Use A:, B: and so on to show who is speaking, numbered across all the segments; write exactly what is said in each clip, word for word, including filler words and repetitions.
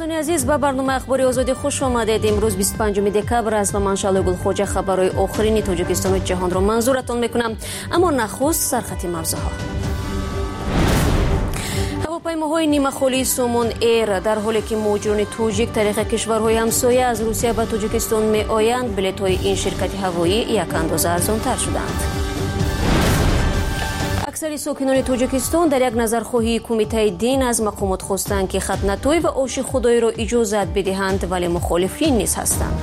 A: شنوندگان عزیز، به برنامه اخباری آزادی خوش آمدید. امروز بیست و پنجم دکبر است و من شعله گلخوجه خبرهای آخرین تاجیکستان و جهان را منظورتان میکنم. اما نخست سرخط موضوعها. هواپیماهای نیمه خالی سومون ایر در حالی که مهاجران تاجیک طریق کشورهای همسایه از روسیه به تاجیکستان می آیند، بلیط‌های این شرکت هوایی یک اندازه ارزان‌تر شدند. اکثر ساکنان تاجیکستان در یک نظرخواهی کمیته دین از مقامات خواستند که ختنه‌طوی و آش خدایی را اجازت بدهند، ولی مخالفین نیز هستند.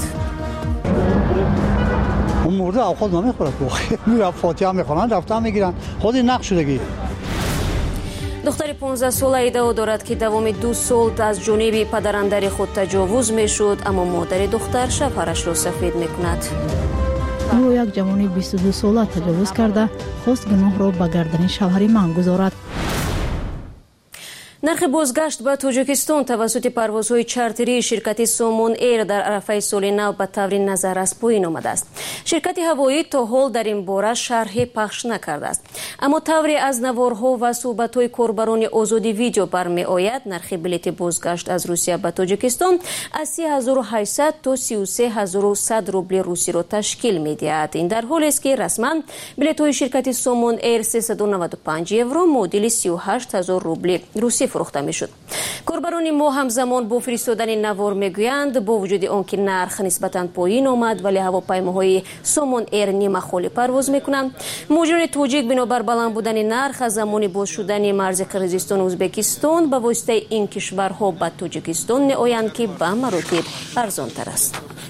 B: اون مورد اوقات نمیخوره که میرن فاتحه میخونن رفتن میگیرن خود نقش شدگی.
A: دختر پانزده ساله ادعا دارد که دوام دو سال از جانب پدراندر خود تجاوز میشد، اما مادر دختر شوهرش را سفید میکند.
C: او یک جوان بیست و دو ساله تجاوز کرده، خواست گناه را به گردن شوهر من گذارد.
A: نرخ بازگشت به تاجیکستان توسط پروازهای چارتری شرکت سومون ایر در عرفه سال نو به طور نظر از پایین آمده است. شرکت هوایی تا حال در این باره شرح پخش نکرده است، اما طوری از نوارها و صحبت‌های کاربران آزادی ویدیو برمی آید، نرخ بلیط بازگشت از روسیه به تاجیکستان از سی هزار و هشتصد تا سی و سه هزار و صد روبل روسی را تشکیل می‌دهد. این در حالی است که رسما بلیط‌های شرکت سومون ایر سیصد و نود و پنج یورو معادل سی و هشت هزار روبل روسی فروخته میشد. کاربران ما همزمان با فرستادن نوار میگویند با وجود آنکه نرخ نسبتاً پایین آمد، ولی هواپیماهای سومون ایر نیمه خالی پرواز میکنند. مهاجران تاجیک بنابر بلند بودن نرخ از زمان باز شدن مرز قرقیزستان و ازبکستان به واسطه این کشورها به تاجیکستان میآیند که به مراتب ارزان تر است.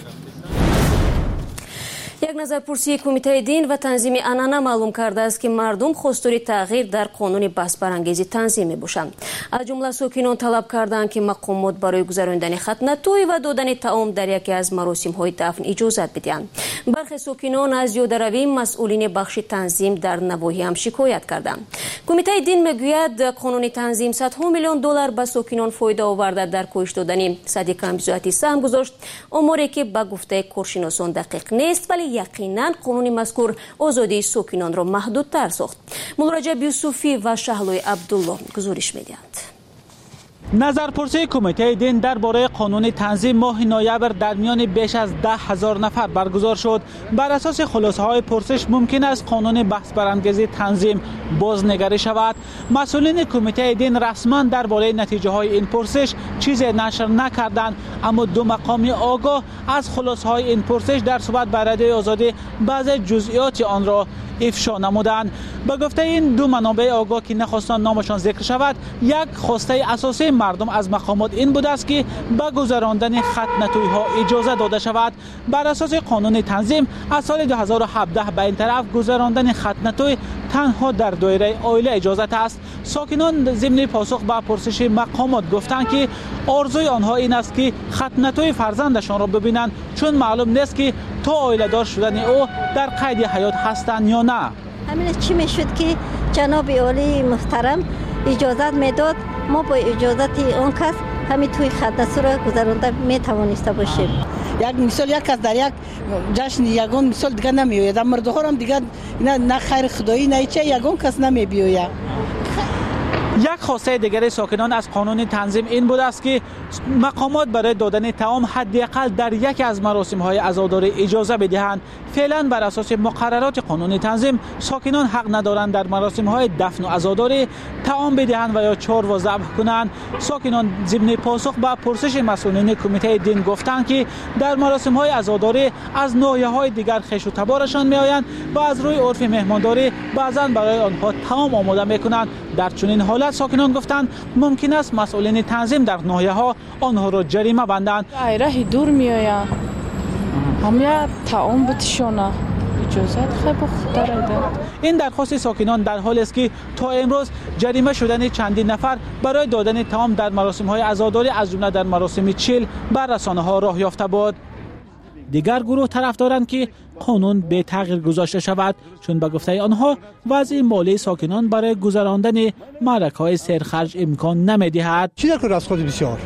A: یک نظرپرسی کمیته دین و تنظیم انانا معلوم کرده است که مردم خواستار تغییر در قانون بحث برانگیزی تنظیم میباشند. از جمله ساکنان طلب کردند که مقامات برای گذراندن ختنه‌طوی و دادن طعام در یکی از مراسم‌های دفن اجازت بدهند. برخی ساکنان از زیاده‌روی مسئولین بخش تنظیم در نواحی هم شکایت کردند. کمیته دین میگوید قانون تنظیم صدها میلیون دلار به ساکنان فایده آورده در کاهش دادن صد کمبزیاتی سهم گذاشت، امری که به گفته کارشناسان دقیق نیست، ولی یقینا قانون مذکور آزادی ساکنان را محدودتر ساخت. مولرجب یوسفی و شهلوی عبدالله گزارش میدهند.
D: نظرپرسی کمیته دین درباره قانون تنظیم ماه نوامبر در میان بیش از ده هزار نفر برگزار شد. بر اساس خلاصه های پرسش ممکن است قانون بحث برانگیزی تنظیم بازنگری شود. مسئولین کمیته دین رسما درباره نتیجه های این پرسش چیزی نشر نکردند، اما دو مقامی آگاه از خلاصه های این پرسش در صحبت با رادیوی آزادی بعض جزئیات آن را افشا نمودند. به گفته این دو منابع آگاه که نخواستند نامشان ذکر شود، یک خواسته اساسی مردم از مقامات این بود است که به گذراندن ختنه‌طوی ها اجازه داده شود. بر اساس قانون تنظیم از سال دو هزار و هفده به این طرف گذراندن ختنه‌طوی تنها در دایره عائله اجازه است. ساکنان ضمن پاسخ به پرسش مقامات گفتند که آرزوی آنها این است که ختنه‌طوی فرزندشان را ببینند، چون معلوم نیست که تا عائله دار شدن او در قید حیات هستند یا نه.
E: همین چی میشد که جناب عالی محترم اجازت میداد، ما با اجازت اون کس همین توی ختنه‌طوی را گذرانده میتوانسته باشیم.
F: یک مثال یک کس در یک جشن یگان مثال دیگه نمیآید، مرد ها هم دیگه نه خیر خدایی نه چه یگان کس نمیبیاید.
D: یک خواسته دیگر ساکنان از قانون تنظیم این بود است که مقامات برای دادن طعام حداقل در یکی از مراسم‌های عزاداری اجازه بدهند. فعلا بر اساس مقررات قانون تنظیم ساکنان حق ندارند در مراسم‌های دفن و عزاداری طعام بدهند و یا چار و ذبح کنند. ساکنان ضمن پاسخ به پرسش مسئولین کمیته دین گفتند که در مراسم‌های عزاداری از ناحیه‌های دیگر خویش و تبارشان می‌آیند و از روی عرف مهمانداری بعضاً برای آنها طعام آماده می‌کنند. در چنین حالت ساکنان گفتند ممکن است مسئولین تنظیم در ناحیه‌ها آنها را جریمه بندند.
G: راه دور میآید، همه طعام بتشونه اجازه خیلی بخوره.
D: این درخواست ساکنان در حالی است که تا امروز جریمه شدن چندین نفر برای دادن طعام در مراسم‌های عزاداری از جمله در مراسم چیل بر رسانه‌ها راه یافته بود. دیگر گروه طرف دارند که قانون به تغییر گذاشته شود، چون به گفته آنها وضع مالی ساکنان برای گذراندن معرکه‌های سرخرج امکان نمی‌دهد.
B: چی در از خود بسیار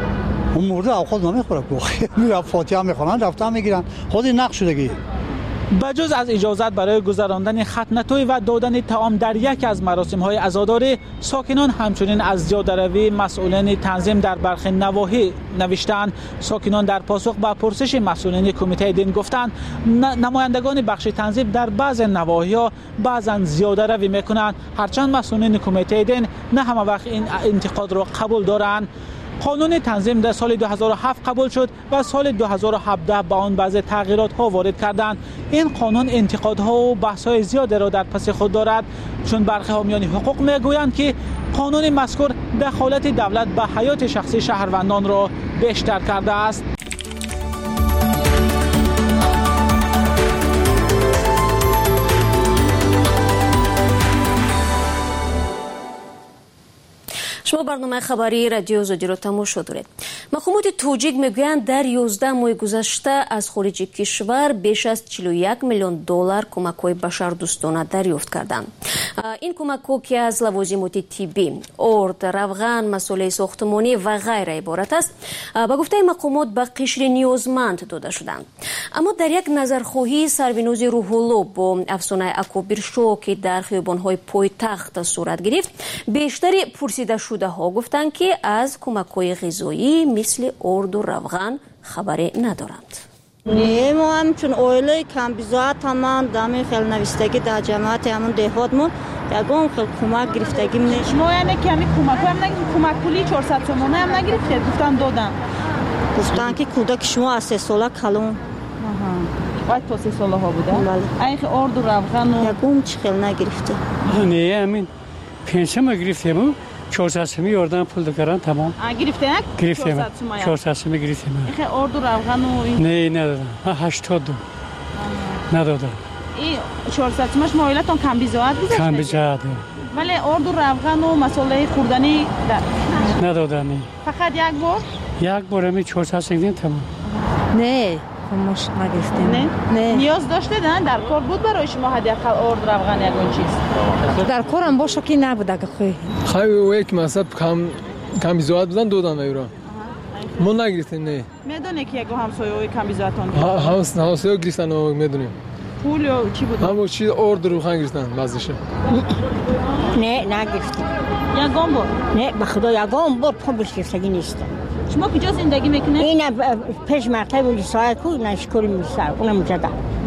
B: اون مورد اوقات نمیخوره که میرن فاتحه میخونن رفتن میگیرن خود نقش شدگی.
D: بجز از اجازت برای گذراندن ختنه‌طوی و دادن طعام در یک از مراسم‌های عزاداری، ساکنان همچنین از زیاده‌روی مسئولین تنظیم در برخی نواحی نوشتند. ساکنان در پاسخ به پرسش مسئولین کمیته دین گفتند نمایندگان بخش تنظیم در بعض نواحی‌ها بعضاً زیاده‌روی می‌کنند، هرچند مسئولین کمیته دین نه همه وقت این انتقاد را قبول دارند. قانون تنظیم در سال دو هزار و هفت قبول شد و سال دو هزار و هفده با آن بعض تغییرات ها وارد کردند. این قانون انتقادها و بحث های زیادی را در پس خود دارد، چون برخی حامیان حقوق میگویند که قانون مذکور دخالت دولت به حیات شخصی شهروندان را بیشتر کرده است.
A: شما برنامه خبری رادیو زودی رو تماشا دارید. مقامات توجیک میگویند در یازده ماه گذشته از خارج کشور بیش از چهل و یک میلیون دلار کمک‌های بشردوستانه دریافت کردند. این کمک‌ها که از لوازمات طبی، ارد، روغن، مسائل ساختمانی و غیره عبارت است، با گفته مقامات به قشر نیازمند داده شدند. اما در یک نظرخواهی سربینوز روح‌الله با افسانه اکابر شو که در خیابان‌های پایتخت صورت گرفت، بیشتر پرسیده شده ها گفتند که از کمک‌های غذایی مثل ارد و روغن خبری ندارند.
H: نه ما هم چون اویله کم بزاعت همان دامی خیلی نوستگی در جماعت همون دهاتمون یکم خیلی کمک گرفتگی منه.
I: شما یعنی که همی کمک هم نگید کمک پولی چهارصد تومانه هم نگرفتید؟ گفتن دادم.
H: گفتن که کودک شما از سه ساله کلون.
I: باید تا سه ساله ها بوده؟
H: بله.
I: این خیلی ارد و روغن و
H: یکم چی خیلی نگرفته.
J: نه همین پنسیون ما گرفتیم. چهارصد سومی یاردن پول دکارن تمام.
I: آ گرفته نه؟
J: گرفتیم. چهارصد سومی گرفتیم.
I: این ارد و روغن و این.
J: نه ندادم. ها هشتاد دو. ندادم.
I: این چهارصد سومش مایلتون کم بیزاد بیزاد.
J: کم بیزاد.
I: ولی ارد و روغن و مسئله خوردنی در.
J: ندادم.
I: فقط یک بار؟
J: یک بار می چهارصد سومی تمام.
H: نه. مش نگرفتیم.
I: نه؟ نه. نیاز داشته دن در کار بود برای شما حداقل ارد روغن یگون چیز؟
H: در کارم باشه که نبوده که خوی.
K: خیلی یک مثلا کم کم بیزاد بودن دادن ایران. ما نگرفتیم نه.
I: میدونه که یگو همسایه‌های کم بیزادتون؟
K: ها همس همسایه گرفتن و میدونیم.
I: پول یا چی بود؟
K: همون چی ارد روغن گرفتن بعضیش.
H: نه نگرفتیم.
I: یگام بار؟
H: نه به خدا یگام بار پولش گرفتگی نیست.
I: شما کجا زندگی میکنه؟
H: این پیش مکتب ولیسای کو نشکری میسر اونم مجدا.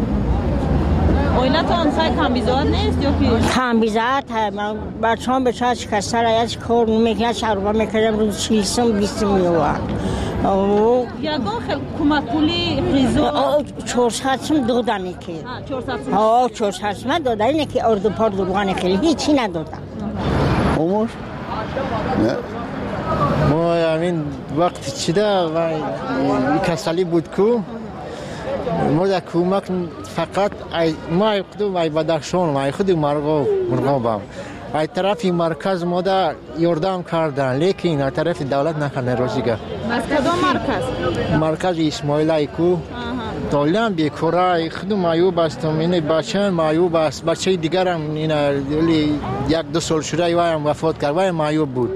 I: اویلتون خیلی کم بیزاد نیست یا که؟
H: کم بیزاد من بچه‌ام به چه شکسته رایج کار میکنه شهربا میکردم روز چهلم بیستم میوان.
I: او یگان خیلی کمک پولی غذا
H: چهارصد سوم دادن که.
I: ها چهارصد سوم.
H: ها چهارصد سوم دادن اینه که ارد و پارد روغن خیلی هیچی ندادن.
L: عمر؟ نه. ما همین وقت چیده و کسالی بود کو ما در کمک فقط ما خودم ای بدخشان ما خود مرغاب مرغابم ای طرف مرکز ما در یاردم کردن لیکن از طرف دولت نکنه روزیگه.
I: از کدام مرکز؟
L: مرکز اسماعیل کو دولم بیکاره خودم مایوب هستم این بچه مایوب است بچه دیگرم این یک دو سال شده وایم وفات کرد وایم مایوب بود.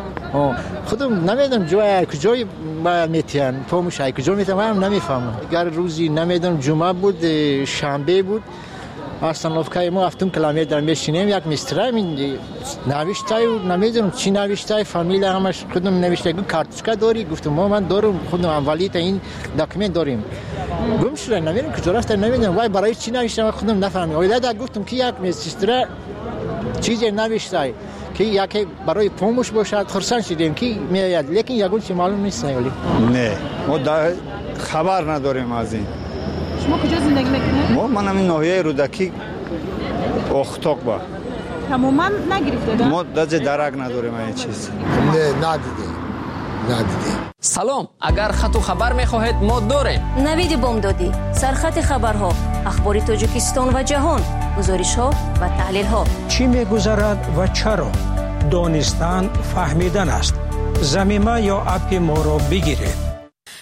L: خودم نمیدونم جای کجای باید میتین پاموشای کجا میتونم هم نمیفهمم. اگر روزی نمیدونم جمعه بود شنبه بود اصلا لفکای ما هفتم کیلومتر میشینیم یک مسترای من نوشته و نمیدونم چی نوشته فامیل همش خودم نوشته گفت کارتشکا داری گفتم ما من دارم خودم اولی تا این داکیومنت داریم گم شده نمیدونم کجا رفته نمیدونم وای برای چی نوشته خودم نفهمیدم. اولی گفتم که یک مسترای چیزی نوشته که یکی برای پومش باشد خرسان شدیم که میاد لیکن یگون چی معلوم نیست. ولی
M: نه ما خبر نداریم از این.
I: شما کجا زندگی میکنید؟
M: ما من همین ناحیه رودکی اختاق با
I: تماما نگرفته
M: ما دست درک نداریم این چیز.
N: نه ندیدیم ندیدیم.
O: سلام، اگر خط و خبر میخواهید ما داریم.
A: نوید بامدادی، سرخط خبرها، اخبار تاجیکستان و جهان، گزارش ها و تحلیل ها.
P: چی میگذرد و چرا؟ دانستن فهمیدن است. زمینه یا اپ ما را بگیرید.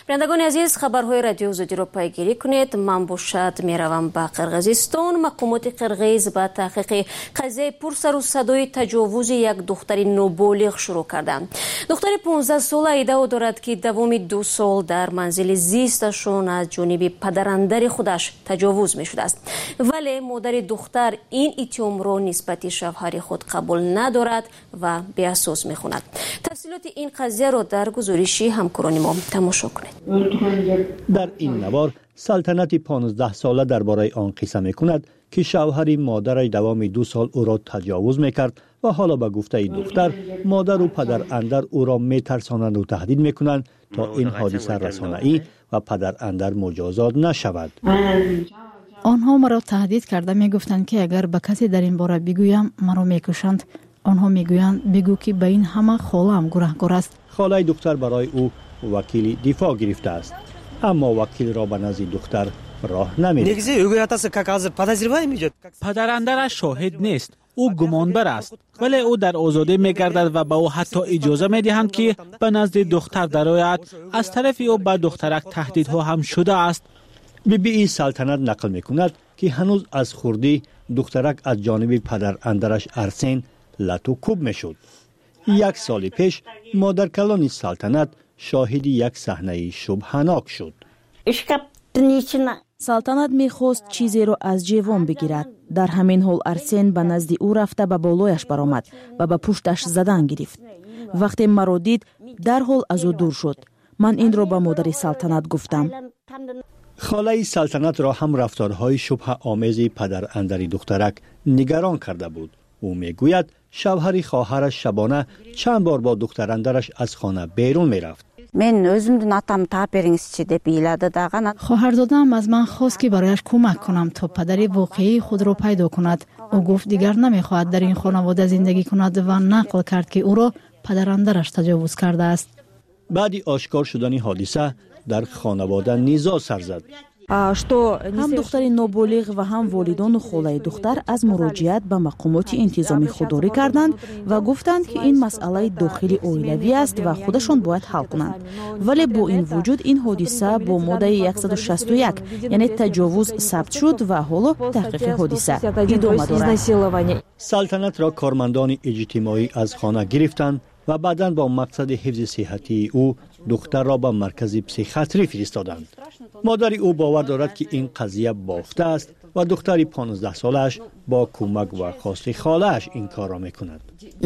A: بینندگان عزیز، خبرهای رادیو آزادی را پیگیری کنید. من باشد میروم به قرقیزستان. مقامات قرقیز با تحقیق قضیه پرسر و صدای تجاوز یک دختر نوبالغ شروع کردند. دختر پانزده ساله ادعا دارد که دوام دو سال در منزل زیستشون از جانب پدراندر خودش تجاوز می شده است، ولی مادر دختر این اتهام را نسبت شوهر خود قبول ندارد و به اساس می خوند. تفصیلات این قضیه را در گزارشی همکاران ما تماشا کنید.
Q: در این نوار سلطنت پانزده ساله درباره آن قصه می کند که شوهر مادرش دوام دو سال او را تجاوز می کرد و حالا به گفته دختر مادر و پدر اندر او را می ترسانند و تهدید می کنند تا این حادثه رسانه‌ای و پدر اندر مجازات نشود.
C: آنها مرا تهدید کرده می گفتند که اگر به کسی در این باره بگویم مرا می کشند. آنها می گویند بگو که به این همه خاله‌ام گناهکار است.
Q: خاله دختر برای او وکیل دفاع گرفته است، اما وکیل را به نزد دختر راه نمی‌دهد.
D: پدراندرش شاهد نیست، او گمانبر است، ولی او در آزادی می‌گردد و به او حتی اجازه می‌دهند که به نزد دختر درآید. از طرف او به دخترک تهدیدها هم شده است.
Q: بی بی ای سلطنت نقل می‌کند که هنوز از خردی دخترک از جانب پدر اندرش ارسین لتو کوب می‌شد. یک سال پیش مادر کلان سلطنت شاهد یک صحنه شبهناک شد.
R: سلطنت می‌خواست چیزی را از جوان بگیرد. در همین حال ارسین به نزد او رفته به بالایش برآمد و به پشتش زدن گرفت. وقتی مرا دید در حال از او دور شد. من این را به مادر سلطنت گفتم.
Q: خاله سلطنت را هم رفتارهای شبه آمیز پدر اندر دخترک نگران کرده بود. او میگوید شوهر خواهرش شبانه چند بار با دختر اندرش از خانه بیرون میرفت.
C: من özümdün atam taperinizçi deb iladi dag'an. خواهرزاده‌ام از من خواست که برایش کمک کنم تا پدر واقعی خود را پیدا کند. او گفت دیگر نمیخواهد در این خانواده زندگی کند و نقل کرد که او را پدر اندرش تجاوز کرده است.
Q: بعد آشکار شدن حادثه در خانواده نزاع سر زد.
R: هم دختر نوبالغ و هم والدان و خاله دختر از مراجعت به مقامات انتظامی خودداری کردند و گفتند که این مسئله داخلی اویلوی است و خودشان باید حل کنند. ولی با این وجود این حادثه با ماده صد و شصت و یک یعنی تجاوز ثبت شد و حالا تحقیق حادثه ادامه دارد.
Q: سلطنت را کارمندان اجتماعی از خانه گرفتند و بعداً با مقصد حفظ صحتی او دختر را به مرکز پسیخیاتری فرستادند. مادر او باور دارد که این قضیه بافته است و دختر پانزده سالش با کمک و خواست خاله‌اش این کار را میکند.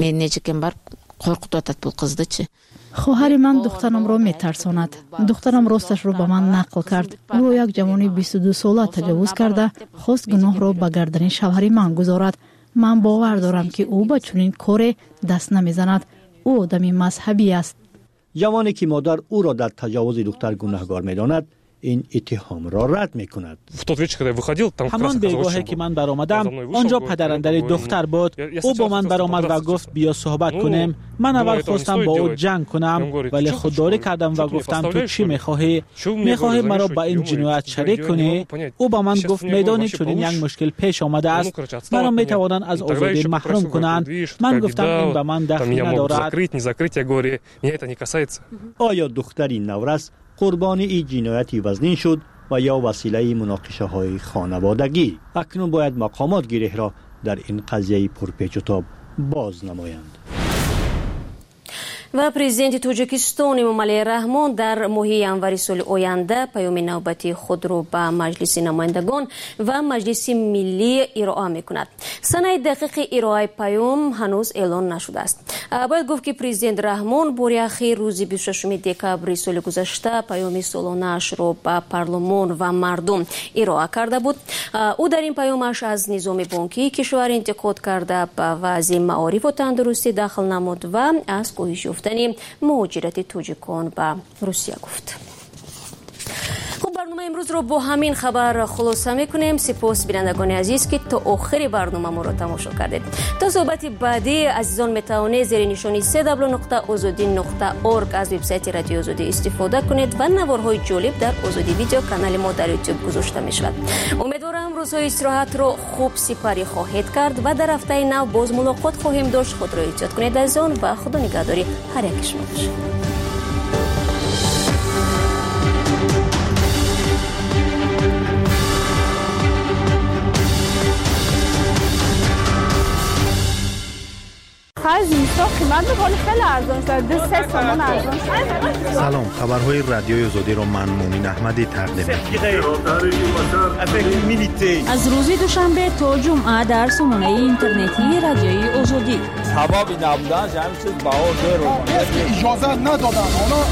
C: خواهر من دخترم را میترساند. دخترم راستش را به من نقل کرد. او را یک جوان بیست و دو ساله تجاوز کرده، خواست گناه را به گردن شوهر من گذارد. من باور دارم که او با چنین کاری دست نمیزند. او آدمی مذهبی است.
Q: جوانی که مادر او را در تجاوز دختر گناهکار می‌داند این اتهام را رد می‌کند.
D: همان بیگاهی که من برآمدم آنجا پدراندر دختر بود. او با من برآمد و گفت بیا صحبت کنیم. من اول خواستم با او جنگ کنم ولی خودداری کردم و گفتم تو چی می‌خواهی؟ می‌خواهی مرا با این جنایت شریک کنی؟ او با من گفت میدانی چنین یک مشکل پیش آمده است. مرا می‌توانند از آزادی محروم کنند. من گفتم این به من دخلی ندارد.
Q: آیا دختری نورس قربانی این جنایتی وزنی شد و یا وسیله مناقشه های خانوادگی؟ اکنون باید مقامات گره را در این قضیه پرپیچ و تاب باز نمایند.
A: و پرزیدنت توجیکستان امامعلی رحمان در ماه январи سال آینده پیام نوبتی خود را به مجلس نمایندگان و مجلس ملی ارائه میکند. سنه دقیق ارائه پیام هنوز اعلان نشده است. باید گفت که پرزیدنت رحمان بار اخیر روز بیست و ششم دکبر سال گذشته پیام سالانه‌اش را به پارلمان و مردم ارائه کرده بود. او در این پیامش از نظام بانکی کشور انتقاد کرده، به وضع معارف و تندرستی دخل نمود و از کاهش یافتن مهاجرت توجیکان به روسیه گفت. خب برنامه امروز رو با همین خبر خلاصه میکنیم. سپاس بینندگان عزیز که تا آخر برنامه ما رو تماشا کردید. تا صحبت بعدی عزیزان میتوانید زیر نشانی سه دبلیو نقطه آزادی نقطه اورگ از وبسایت رادیو آزادی استفاده کنید و نوارهای جالب در آزادی ویدیو کانال ما در یوتیوب گذاشته می شود. امیدوارم روزهای استراحت رو خوب سپری خواهید کرد و در هفته نو باز ملاقات خواهیم داشت. خود را احتیاط کنید عزیزان و خدا نگهداری هر یک شما باشه.
G: خرج زمستان قیمت میکنه خیلی ارزان شده ده سه تومن ارزان شده.
S: سلام، خبرهای رادیوی آزادی را من مومین احمدی تقدیم می‌کنم.
R: از روز دوشنبه تا جمعه در سامانه اینترنتی رادیوی آزادی.
T: هوا بی نبودن همین چیز باور داره. اجازه ندادن اونا.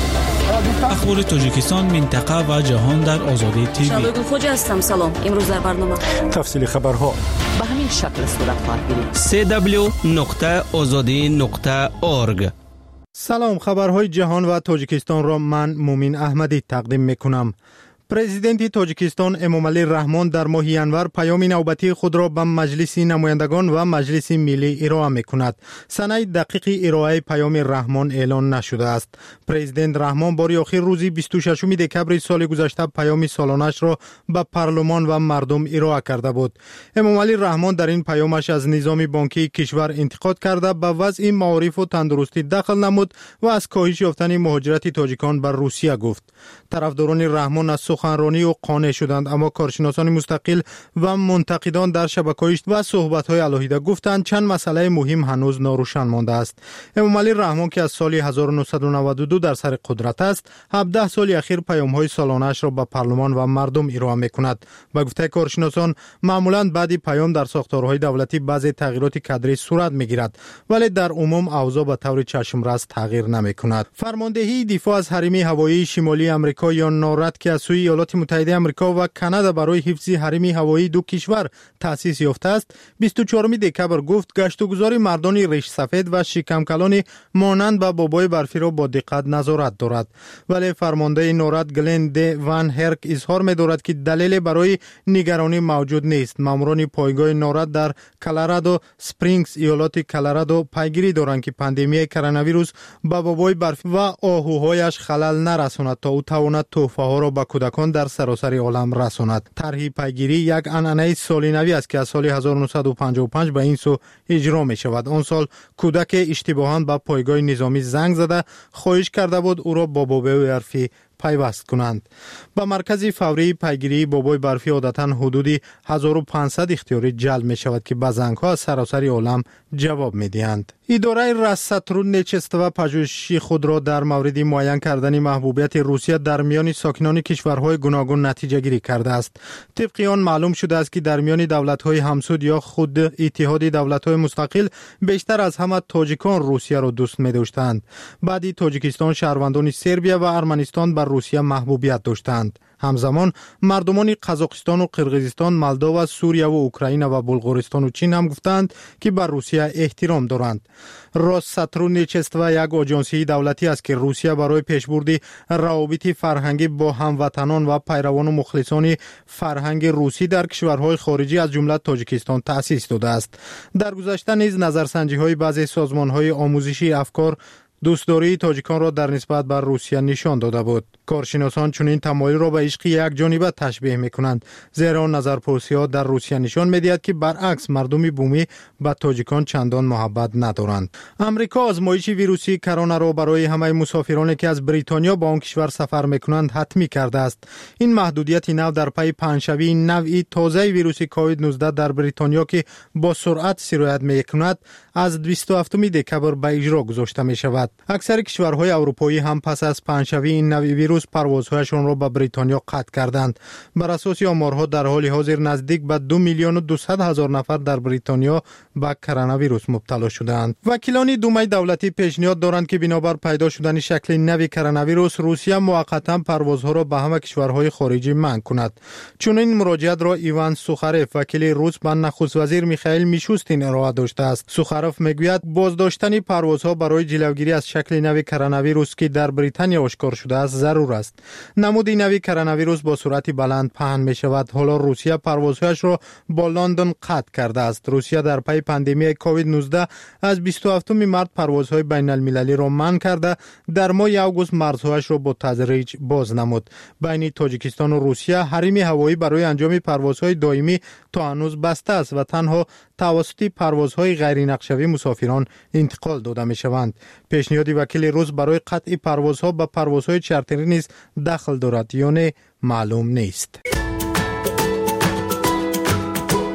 D: اخبار تاجیکستان، منطقه و جهان در آزادی تیوی.
A: شالوی خوج هستم. سلام. امروز در برنامه
S: تفصیل خبرها
R: به همین شکل صورت خواهد گرفت.
O: سی دبلیو نقطه آزادی نقطه اورگ.
S: سلام، خبرهای جهان و تاجیکستان را من مومین احمدی تقدیم میکنم. پرزیدنت تاجیکستان امامعلی رحمان در ماه ینور پیام نوبتی خود را به مجلس نمایندگان و مجلس ملی ارائه می‌کند. سنه دقیق ارائه پیام رحمان اعلان نشده است. پرزیدنت رحمان بار آخر روز بیست و ششم دکبر سال گذشته پیام سالانش را به پارلمان و مردم ارائه کرده بود. امامعلی رحمان در این پیامش از نظام بانکی کشور انتقاد کرده به وضع معارف و تندرستی دخل نمود و از کاهش یافتن مهاجرت تاجیکان به روسیه گفت. طرفداران رحمان از سخنرانی و قانع شدند، اما کارشناسان مستقل و منتقدان در شبکه‌های و صحبت‌های علیحده گفتند چند مسئله مهم هنوز ناروشن مانده است. امامعلی رحمان که از سال هزار و نهصد و نود و دو در سر قدرت است، هفده سال اخیر پیام‌های سالانه‌اش را به پارلمان و مردم ارائه می‌کند. به گفته کارشناسان، معمولاً بعد پیام در ساختارهای دولتی بعضی تغییرات کادری صورت می‌گیرد، ولی در عموم اوضاع به طور چشم‌رس تغییر نمی‌کند. فرماندهی دفاع از حریم هوایی شمالی آمریکا یا نارد که از سوی ایالات متحده آمریکا و کانادا برای حفظ حریم هوایی دو کشور تأسیس یافته است، بیست و چهارم دکبر گفت گشت و گذار مردان ریش سفید و شکمکلان مانند به بابای برفی را با دقت نظارت دارد. ولی فرمانده نارد گلن د وان هرک اظهار می‌دارد که دلیل برای نگرانی موجود نیست. ماموران پایگاه نارد در کلرادو سپرینگز ایالات کلرادو پیگیری دارند که پاندمی کرونا ویروس به بابای برفی و آهوهایش خلل نرساند تا او تواند تحفه ها را به کودکان در سراسر عالم رساند. طرح پیگیری یک عنعنه سالینوی است که از سال هزار و نهصد و پنجاه و پنج به این سو اجرا می شود. آن سال کودک اشتباهاً به پایگاه نظامی زنگ زده خواهش کرده بود او را با بابای برفی پیوست کنند. به مرکز فوری پیگیری بابای برفی عادتاً حدودی هزار و پانصد اختیاری جلب می شود که به زنگ‌ها از سراسر عالم جواب می دهند. اداره رصدترون نچست و پژوهشی خود را در مورد معین کردن محبوبیت روسیه در میان ساکنان کشورهای گوناگون نتیجه گیری کرده است. طبق آن معلوم شده است که در میان دولت‌های همسود یا خود اتحاد دولت‌های مستقل بیشتر از همه تاجیکان روسیه را دوست می‌داشتند. بعدی تاجیکستان شهروندان سربیا و ارمنستان بر روسیه محبوبیت داشتند. همزمان مردمان قزاقستان و قرقیزستان، مولداوا، سوریه و اوکراین و بلغارستان و چین هم گفتند که بر روسیه احترام دارند. رصدترون نچست و یک آژانسی دولتی است که روسیه برای پیشبرد روابط فرهنگی با هموطنان و پیروان و مخلصان فرهنگ روسی در کشورهای خارجی از جمله تاجیکستان تأسیس داده است. در گذشته نیز نظرسنجی‌های بعضی سازمان‌های آموزشی افکار دوستداری تاجیکان را در نسبت بر روسیه نشان داده بود. کارشناسان چنین تمایل را به عشق یک جانبه تشبیه می‌کنند، زیرا نظرپرسی‌ها در روسیه نشان می‌دهد که برعکس مردم بومی به تاجیکان چندان محبت ندارند. آمریکا آزمایش ویروسی کرونا را برای همه مسافرانی که از بریتانیا به آن کشور سفر می‌کنند حتمی کرده است. این محدودیت نو در پی پنجشنبه نوعی تازه ویروس کووید نوزده در بریتانیا که با سرعت سرایت می‌کند از بیست و هفتم دکبر به اجرا گذاشته می‌شود. اکثر کشورهای اروپایی هم پس از پنجشنبه این نوع ویروس پروازهایشان را به بریتانیا قطع کردند. بر اساس آمارها در حال حاضر نزدیک به دو میلیون و دویست هزار نفر در بریتانیا به کرونا ویروس مبتلا شدند. وکیلان دومه دولتی پیشنهاد دارند که بنابر پیدا شدن شکل نو کرونا ویروس روسیه موقتا پروازها را به همه کشورهای خارجی منع کند. چون این مراجعت را ایوان سوخاروف وکیل روس به نخست وزیر میخائیل میشوستین ارائه داشته است. سوخاروف میگوید بازداشتن پروازها برای جلوگیری از شکل نو کرونا ویروس که در بریتانیا آشکار شده است ضرور است. نمود نو کرونا ویروس با سرعت بلند پهن می شود. حالا روسیه پروازهایش را با لندن قطع کرده است. روسیه در پی پاندمی کووید نوزده از بیست و هفتم مارس پروازهای بین المللی را منع کرده، در ماه آگوست مرزهایش را با تدریج باز نمود. بین تاجیکستان و روسیه حریم هوایی برای انجام پروازهای دائمی تا هنوز بسته است و تنها توسط پروازهای غیر نقشه‌ای مسافران انتقال داده می شوند. پیشنهاد وکیل روس برای قطع پروازها به پروازهای چارتری نیز دخل دارد یا نه معلوم نیست.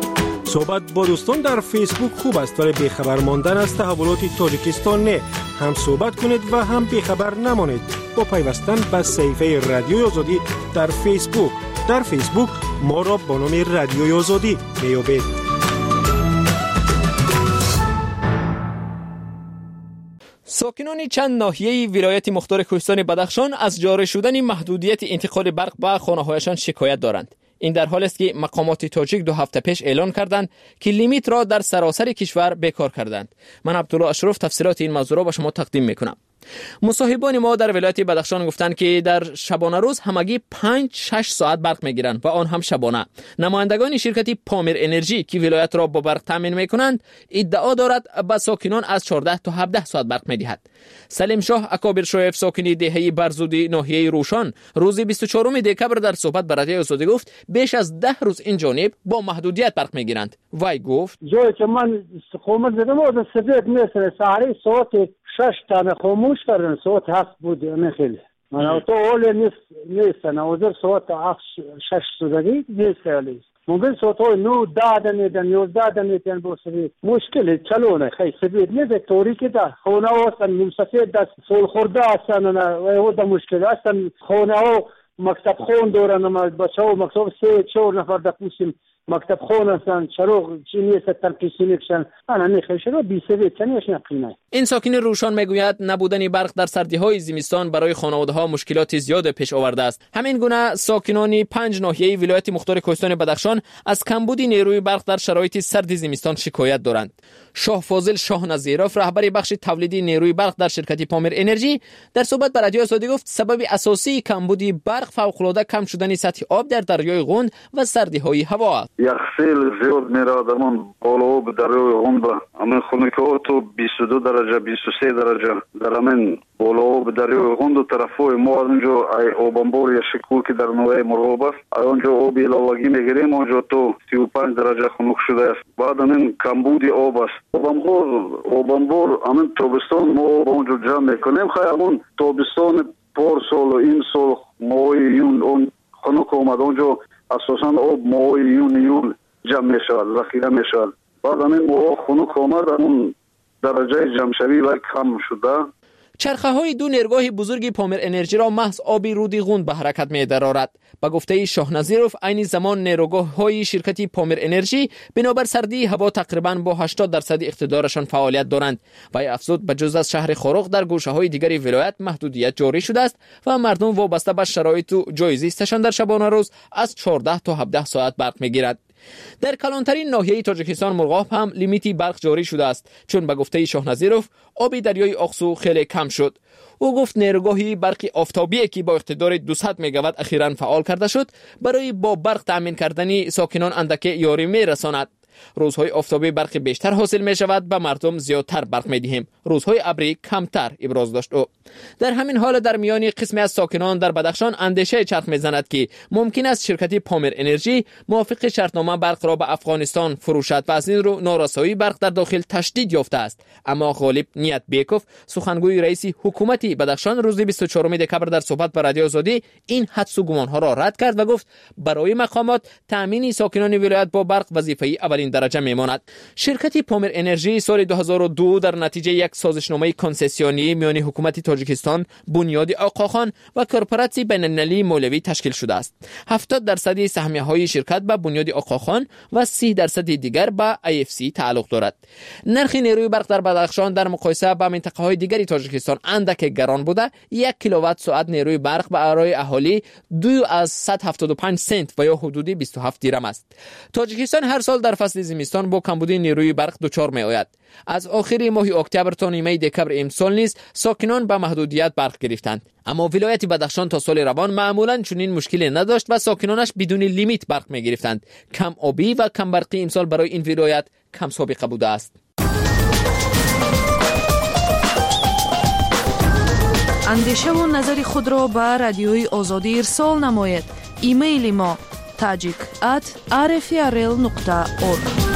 P: صحبت با دوستان در فیسبوک خوب است ولی بیخبر ماندن از تحولات تاجیکستان نه. هم صحبت کنید و هم بیخبر نمانید با پیوستن به صفحه رادیوی آزادی در فیسبوک. در فیسبوک ما را با نام رادیوی آزادی میابید.
U: ساکنان چند ناحیه ولایت مختار کوهستان بدخشان از جاری شدن محدودیت انتقال برق به خانه‌هایشان شکایت دارند. این در حالی است که مقامات تاجیک دو هفته پیش اعلان کردند که لیمیت را در سراسر کشور بیکار کردند. من عبدالله اشرف تفصیلات این موضوع را به شما تقدیم میکنم. مصاحبان ما در ولایت بدخشان گفتند که در شبانه روز همگی پنج شش ساعت برق میگیرند و آن هم شبانه. نمایندگان شرکت پامیر انرژی که ولایت را با برق تامین میکنند ادعا دارد به ساکنان از چهارده تا هفده ساعت برق میدهد. سلیم شاه اکابر شایف ساکن دهه برزودی ناحیه روشان روز بیست و چهارم دکبر در صحبت با رادیوی آزادی گفت بیش از ده روز این جانب با محدودیت برق میگیرند. وی گفت
V: جایی که من خاموش زدم و سبیت میسره ساعتی ساعت شش تا خاموش کردن ساعت هفت بود نخیلی من تو اول نیست نیستن اوزر ساعت هفت شش سودگی نیست علی ممکن ساعت های نو دادن میدن یازده دادن میدن بسری مشکلی چلونه خیلی سبیت نیست طوری که ده خونه ها هستن ممسفید دست سول خورده هستن و او ده مشکل هستن خونه ها مکتب خون دارن بچه ها مکتب سه چهار نفر ده پوسیم مکتب خون هستن چراغ چینی است ترکیسی میکشن انا نخیشه رو بی سوی چنیش نقینه.
U: این ساکن روشان میگوید نبودن برق در سردی‌های زمستان برای خانواده‌ها مشکلات زیاد پیش آورده است. همین گونه ساکنان پنج ناحیه ولایت مختار کوهستان بدخشان از کمبود نیروی برق در شرایط سرد زمستان شکایت دارند. شاه فاضل شاه نظیرов رهبر بخش تولیدی نیروی برق در شرکت پامیر انرژی در صحبت با رادیو آزادی گفت سبب اساسی کمبود برق فوق‌العاده کم شدن سطح آب در دریای غوند و سردی‌های هوا است.
W: یخسیل زیاد میره درمان بالا به دریای غوند همین خونک‌ها تو بیست و دو درجه بیست و سه درجه در همین بالا به دریای غوند و طرفای ما اونجا آبانبار یا شکور که در نوع مرغاب است اونجا آب ایلالاگی میگیریم اونجا تو سی و پنج درجه خنک شده است. بعد همین کمبود آب است آبانبار آبانبار همین تابستان ما آب اونجا جمع میکنیم خیلی همون تابستان پار سال و این سال ماه یون اون خنک آمد اونجا اساساً آب ماه یون یول جمع میشود ذخیره میشود. بعد همین ماه خنک آمد همون درجه جمع شوی و کم شده.
U: چرخه های دو نیرگاه بزرگ پامیر انرژی را محض آبی رودی غوند به حرکت می درآورد. با گفته شاه نظیرов عین زمان نیروگاه های شرکت پامیر انرژی بنابر سردی هوا تقریبا با هشتاد درصد اقتدارشان فعالیت دارند. و افزود به جز از شهر خاروق در گوشه های دیگری ولایت محدودیت جاری شده است و مردم وابسته به شرایط و جایزیستشان در شبانه روز از چهارده تا هفده ساعت برق میگیرد. در کلانترین ناحیه تاجیکستان مرغاب هم لیمیتی برق جاری شده است چون به گفته شاه نظیرov آب دریای اقسو خیلی کم شد. او گفت نیروگاهی برق آفتابی که با اقتدار دویست مگاوات اخیراً فعال کرده شد برای با برق تامین کردن ساکنان اندکی یاری میرساند. روزهای آفتابی برق بیشتر حاصل می شود به مردم زیادتر برق می دهیم. روزهای ابری کمتر ابراز داشت او. در همین حال در میان قسمی از ساکنان در بدخشان اندیشه چرخ می زند که ممکن است شرکت پامیر انرژی موافق شرطنامه برق را به افغانستان فروشد و از این رو نارسایی برق در داخل تشدید یافته است. اما غالب نیت بیکوف سخنگوی رئیس حکومت بدخشان روز بیست و چهارم دکبر در صحبت با رادیو آزادی این حدس و گمان ها را رد کرد و گفت برای مقامات تامین ساکنان ولایت با برق وظیفه اولین درجه میماند. شرکت پامیر انرژی سال دو هزار و دو در نتیجه یک سازشنامه کنسسیونی میان حکومت تاجیکستان، بنیاد آقاخان و کورپوراسی بین‌المللی مولوی تشکیل شده است. هفتاد درصد سهمیه های شرکت به بنیاد آقاخان و سی درصد دیگر به ای اف سی تعلق دارد. نرخ نیروی برق در بدخشان در مقایسه با منطقه های دیگری تاجیکستان اندک گران بوده. یک کیلووات ساعت نیروی برق برای اهالی دو از صد و هفتاد و پنج سنت و یا حدود بیست و هفت دیرم است. تاجیکستان هر سال در فصل زمستان با کمبود نیروی برق دچار می آید. از آخر ماه اکتبر تا نیمه دکبر امسال نیز ساکنان به محدودیت برق گرفتند. اما ولایت بدخشان تا سال روان معمولا چنین مشکلی نداشت و ساکنانش بدون لیمیت برق می گرفتند. کم آبی و کم برقی امسال برای این ولایت کم سابقه بوده است.
R: اندیشه و نظر خود را به رادیوی آزادی ارسال نماید. ایمیل ما tajik at r f r l nokta org.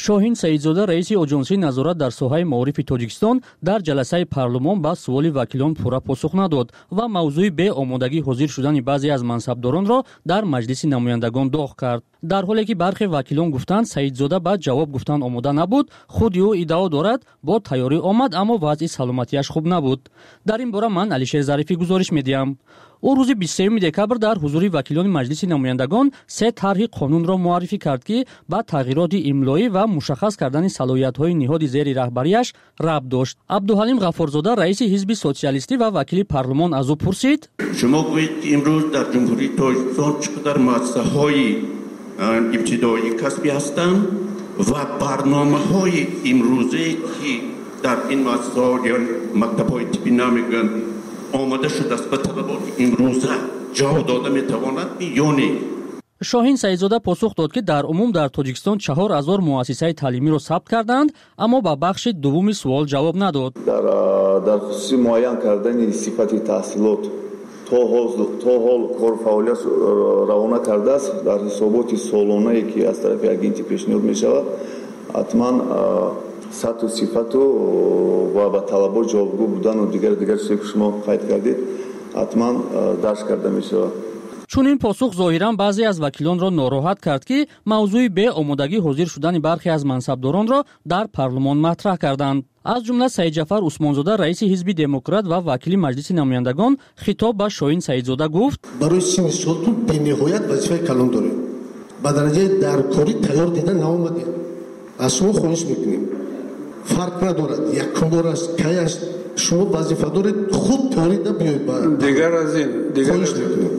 B: شاهین سعیدزاده رئیس آژانسی نظارت در ساحه معارف تاجیکستان در جلسه پارلمان با سوال وکیلان پورا پاسخ نداد و موضوع به آمادگی حاضر شدن بعضی از منصبداران را در مجلس نمایندگان داغ کرد. در حالی که برخی وکیلان گفتند سعیدزاده با جواب گفتن آماده نبود، خود او ادعا دارد با تیاری آمد اما وضع سلامتیش خوب نبود. در این باره من علیشیر ظریفی گزارش میدیم. او روز بیست و سوم دکبر در حضور وکیلان مجلس نمایندگان سه طرح قانون را معرفی کرد که با تغییرات املایی و مشخص کردن صلاحیت‌های نهاد زیر رهبریش ربط داشت. عبدالحلیم غفارزاده رئیس حزب سوسیالیستی و وکیل پارلمان از او پرسید:
E: شما گویید که امروز در جمهوری تاجیکستان چقدر مؤسسه‌های ابتدایی کسبی هستند و برنامه‌های امروزی که در این مؤسسه‌ها یا مکتب‌های طبی نمیگن آماده شده است به طلبات امروزه جواب داده میتواند یا نه؟
B: شاهین سعیدزاده پاسخ داد که در عموم در تاجیکستان چهار هزار مؤسسه تعلیمی را ثبت کردند اما با بخش دوم سوال جواب نداد.
F: در در خصوص معین کردن صفت تحصیلات تا حال تا حال کار فعالیت روانه کرده است در حسابات سالانه‌ای که از طرف اگنتی پیشنهاد می شود حتما سطح و صفت و با طلبات جوابگو بودن و دیگر دیگر چیزی که شما قید کردید حتما درس کرده می شود.
B: چون این پاسخ ظاهراً بعضی از وکیلان را ناراحت کرد که موضوع به آمادگی حاضر شدن برخی از منصبداران را در پارلمان مطرح کردند. از جمله سعید جعفر عثمانزاده رئیس حزب دموکرات و وکیل مجلس نمایندگان خطاب به شاهین سعیدزاده گفت:
N: برای سی سال تو بی‌نهایت وظیفه کلان داریم. با درجه درکاری تیار دیدن نامدید. از شما خواهش میکنیم. فرق ندارد یک بار است کی است شما وظیفه دارید خود تاریده بیایید.
E: دیگر از این دیگر از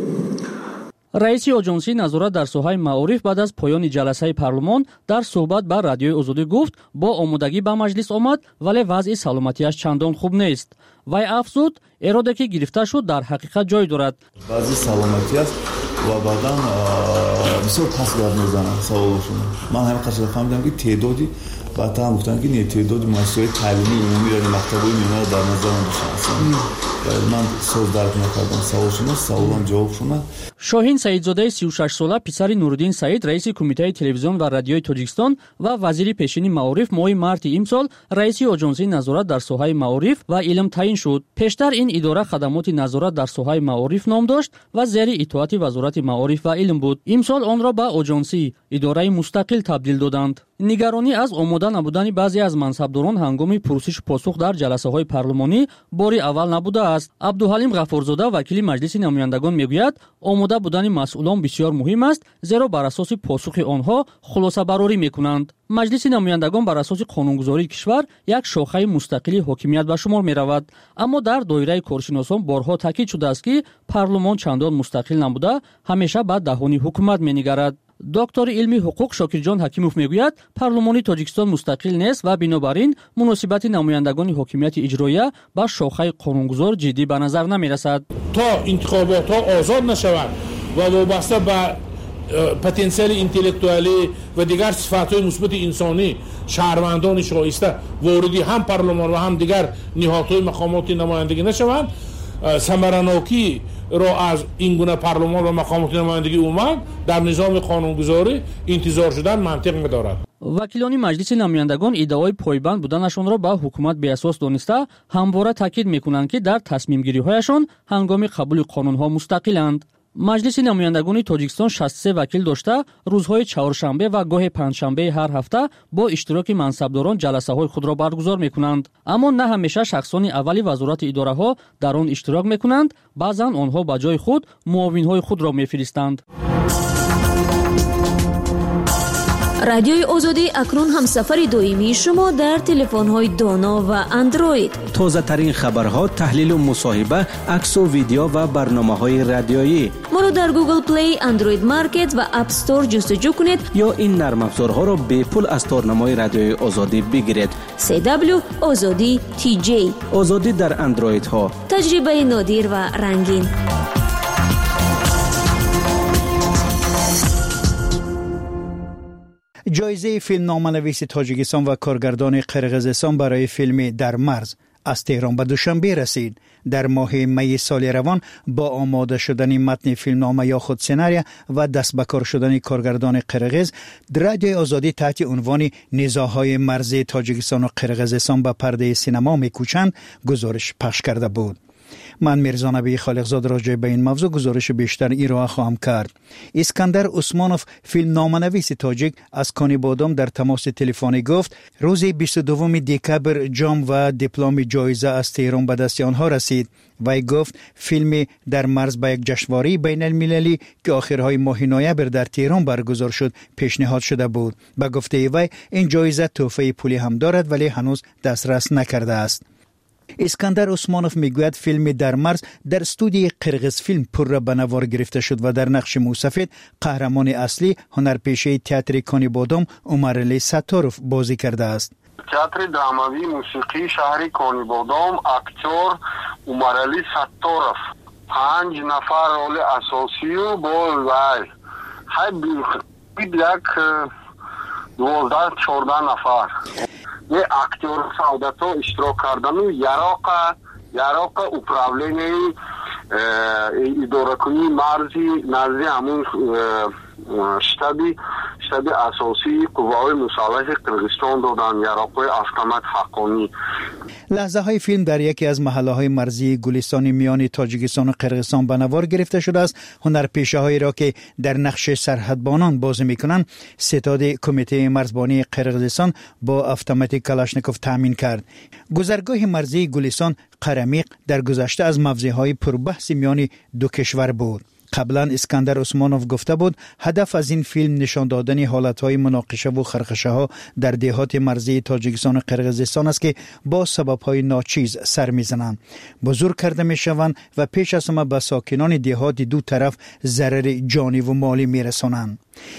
B: رئیس آژانسی نظارت در ساحه معارف بعد از پایان جلسه پارلمان در صحبت با رادیوی آزادی گفت با آمادگی به مجلس آمد ولی وضع سلامتیش چندان خوب نیست. وی افزود اراده که گرفته شد در حقیقت جای دارد.
F: وضع سلامتی است و بعداً بسیار پس در میزنند سوالشون. من همین قصد فهمیدم که تعدادی بعد هم گفتن که نه تعداد مؤسسات تعلیمی عمومی را مکتب‌های میانه در نظر داشتن. من سوال درک نکردم سوالشون سوالم جوابشون.
B: شاهین سعیدزاده سی و شش ساله پسر نورالدین سعید رئیس کمیته تلویزیون و رادیوی تاجیکستان و وزیر پیشین معارف ماه مارس امسال رئیس آژانسی نظارت در ساحه معارف و علم تعیین شد. پیشتر این اداره خدمات نظارت در ساحه معارف نام داشت و زیر اطاعت وزارت معارف و علم بود. امسال آن را به آژانسی اداره مستقل تبدیل دادند. نگرانی از آماده نبودن بعضی از منصبداران هنگام پرسش پاسخ در جلسه‌های پارلمانی باری اول نبوده است. عبدالحلیم غفارزاده وکیل مجلس نمایندگان میگوید آماده بودن مسئولان بسیار مهم است زیرا بر اساس پاسخ آنها خلاصه برآوری میکنند. مجلس نمایندگان بر اساس قانونگذاری کشور یک شاخه مستقلی حاکمیت به شمار میرود، اما در دایره کارشناسان بارها تاکید شده است که پارلمان چندان مستقل نبوده همیشه به دهان حکومت مینگرد. دکتر علمی حقوق شاکرجان حکیموف میگوید پارلمان تاجیکستان مستقل نیست و بنابراین مناسبت نمایندگان حاکمیت اجراییه با شاخه قانونگذار جدی به نظر نمیرسد.
X: تا انتخابات ها آزاد نشوند و وابسته به پتانسیل انتلکتوالی و دیگر صفات‌های مثبت انسانی شهروندان شایسته واردی هم پارلمان و هم دیگر نهادهای مقامات نمایندگی نشوند، ثمرناکی را از این گونه پارلمان و مقامات نمایندگی اومد در نظام قانونگذاری انتظار شدن منطق ندارد.
B: وکیلان مجلس نمایندگان ادعای پایبند بودنشان را به حکومت به اساس دانسته همواره تاکید میکنند که در تصمیم گیری هایشان هنگام قبول قانون ها مستقلند. مجلس نمایندگان تاجیکستان شصت و سه وکیل داشته روزهای چهارشنبه و گاه پنجشنبه هر هفته با اشتراک منصبداران جلسه های خود را برگزار میکنند، اما نه همیشه شخصان اولی وزارت اداره ها در آن اشتراک میکنند. بعضا آنها به جای خود معاون های خود را میفرستند.
A: رادیوی آزادی اکنون هم سفر دائمی شما در تلفن‌های دانا و اندروید.
O: تازه ترین خبرها، تحلیل و مصاحبه، عکس و ویدیو و برنامه‌های رادیویی.
A: ما را در گوگل پلی، اندروید مارکت و اپ استور جستجو کنید
O: یا این نرم افزارها را به پول از تارنمای رادیوی آزادی بگیرید.
A: سی دبلیو آزادی تی جی.
O: آزادی در اندروید ها.
A: تجربه نادر و رنگین.
Y: جایزه فیلم نامه‌نویس تاجیکستان و کارگردان قرقیزستان برای فیلم در مرز
H: از تهران به دوشنبه رسید. در ماه می سال روان با آماده شدن متن فیلمنامه یا خود سناریو و دست به کار شدن کارگردان قرقیز، رادیوی آزادی تحت عنوان نزاع‌های مرزی تاجیکستان و قرقیزستان به پرده سینما میکوچند گزارش پخش کرده بود. من میرزا نبی خالقزاد راجع به این موضوع گزارش بیشتر ایران خواهم کرد. اسکندر عثمانوف فیلمنامه‌نویس تاجیک از کانی بادام در تماس تلفنی گفت روز بیست و دو دکبر جام و دیپلم جایزه از تهران به دست آنها رسید. وی گفت فیلم در مرز به یک جشنواره بین المللی که آخرهای ماه نوامبر در تهران برگزار شد پیشنهاد شده بود. به گفته وی این جایزه تحفه پولی هم دارد ولی هنوز دسترس نکرده است. اسکندر عثمانوف میگوید فیلم در مرز در استودیوی قرقیز فیلم پر به نوار گرفته شد و در نقش موسفید قهرمان اصلی هنرپیشه تئاتر کانی بادام عمرعلی ستاروف بازی کرده است.
J: تئاتر درامایی موسیقی شهر کانی بادام اکتور عمرعلی ستاروف پنج نفر رول اساسی و با وی های بید یک دوازده چهارده نفر یه اکتور سعادتو اشتراک کردن و یراق یراق اپراولینی اداره کنی مرزی نزدی همون شتابی شتاب اساسی قوای مسلح قرقیزستان دادن یراق автомат حقانی.
H: لحظه های فیلم در یکی از محله های مرزی گلستان میان تاجیکستان و قرقیزستان به نوار گرفته شده است. هنرپیشه هایی را که در نقش سرحدبانان بازی میکنند ستاد کمیته مرزبانی قرقیزستان با автомات کلاشنکوف تامین کرد. گذرگاه مرزی گلستان قرمیق در گذشته از موضوعهای پربحث میان دو کشور بود. قبلا اسکندر عثمانوف گفته بود هدف از این فیلم نشان دادن حالتهای مناقشه و خرخشه ها در دهات مرزی تاجیکستان و قرقیزستان است که با سببهای ناچیز سر میزنند، بزرگ کرده میشوند و پیش از همه به ساکنان دهات دو طرف ضرر جانی و مالی میرسانند.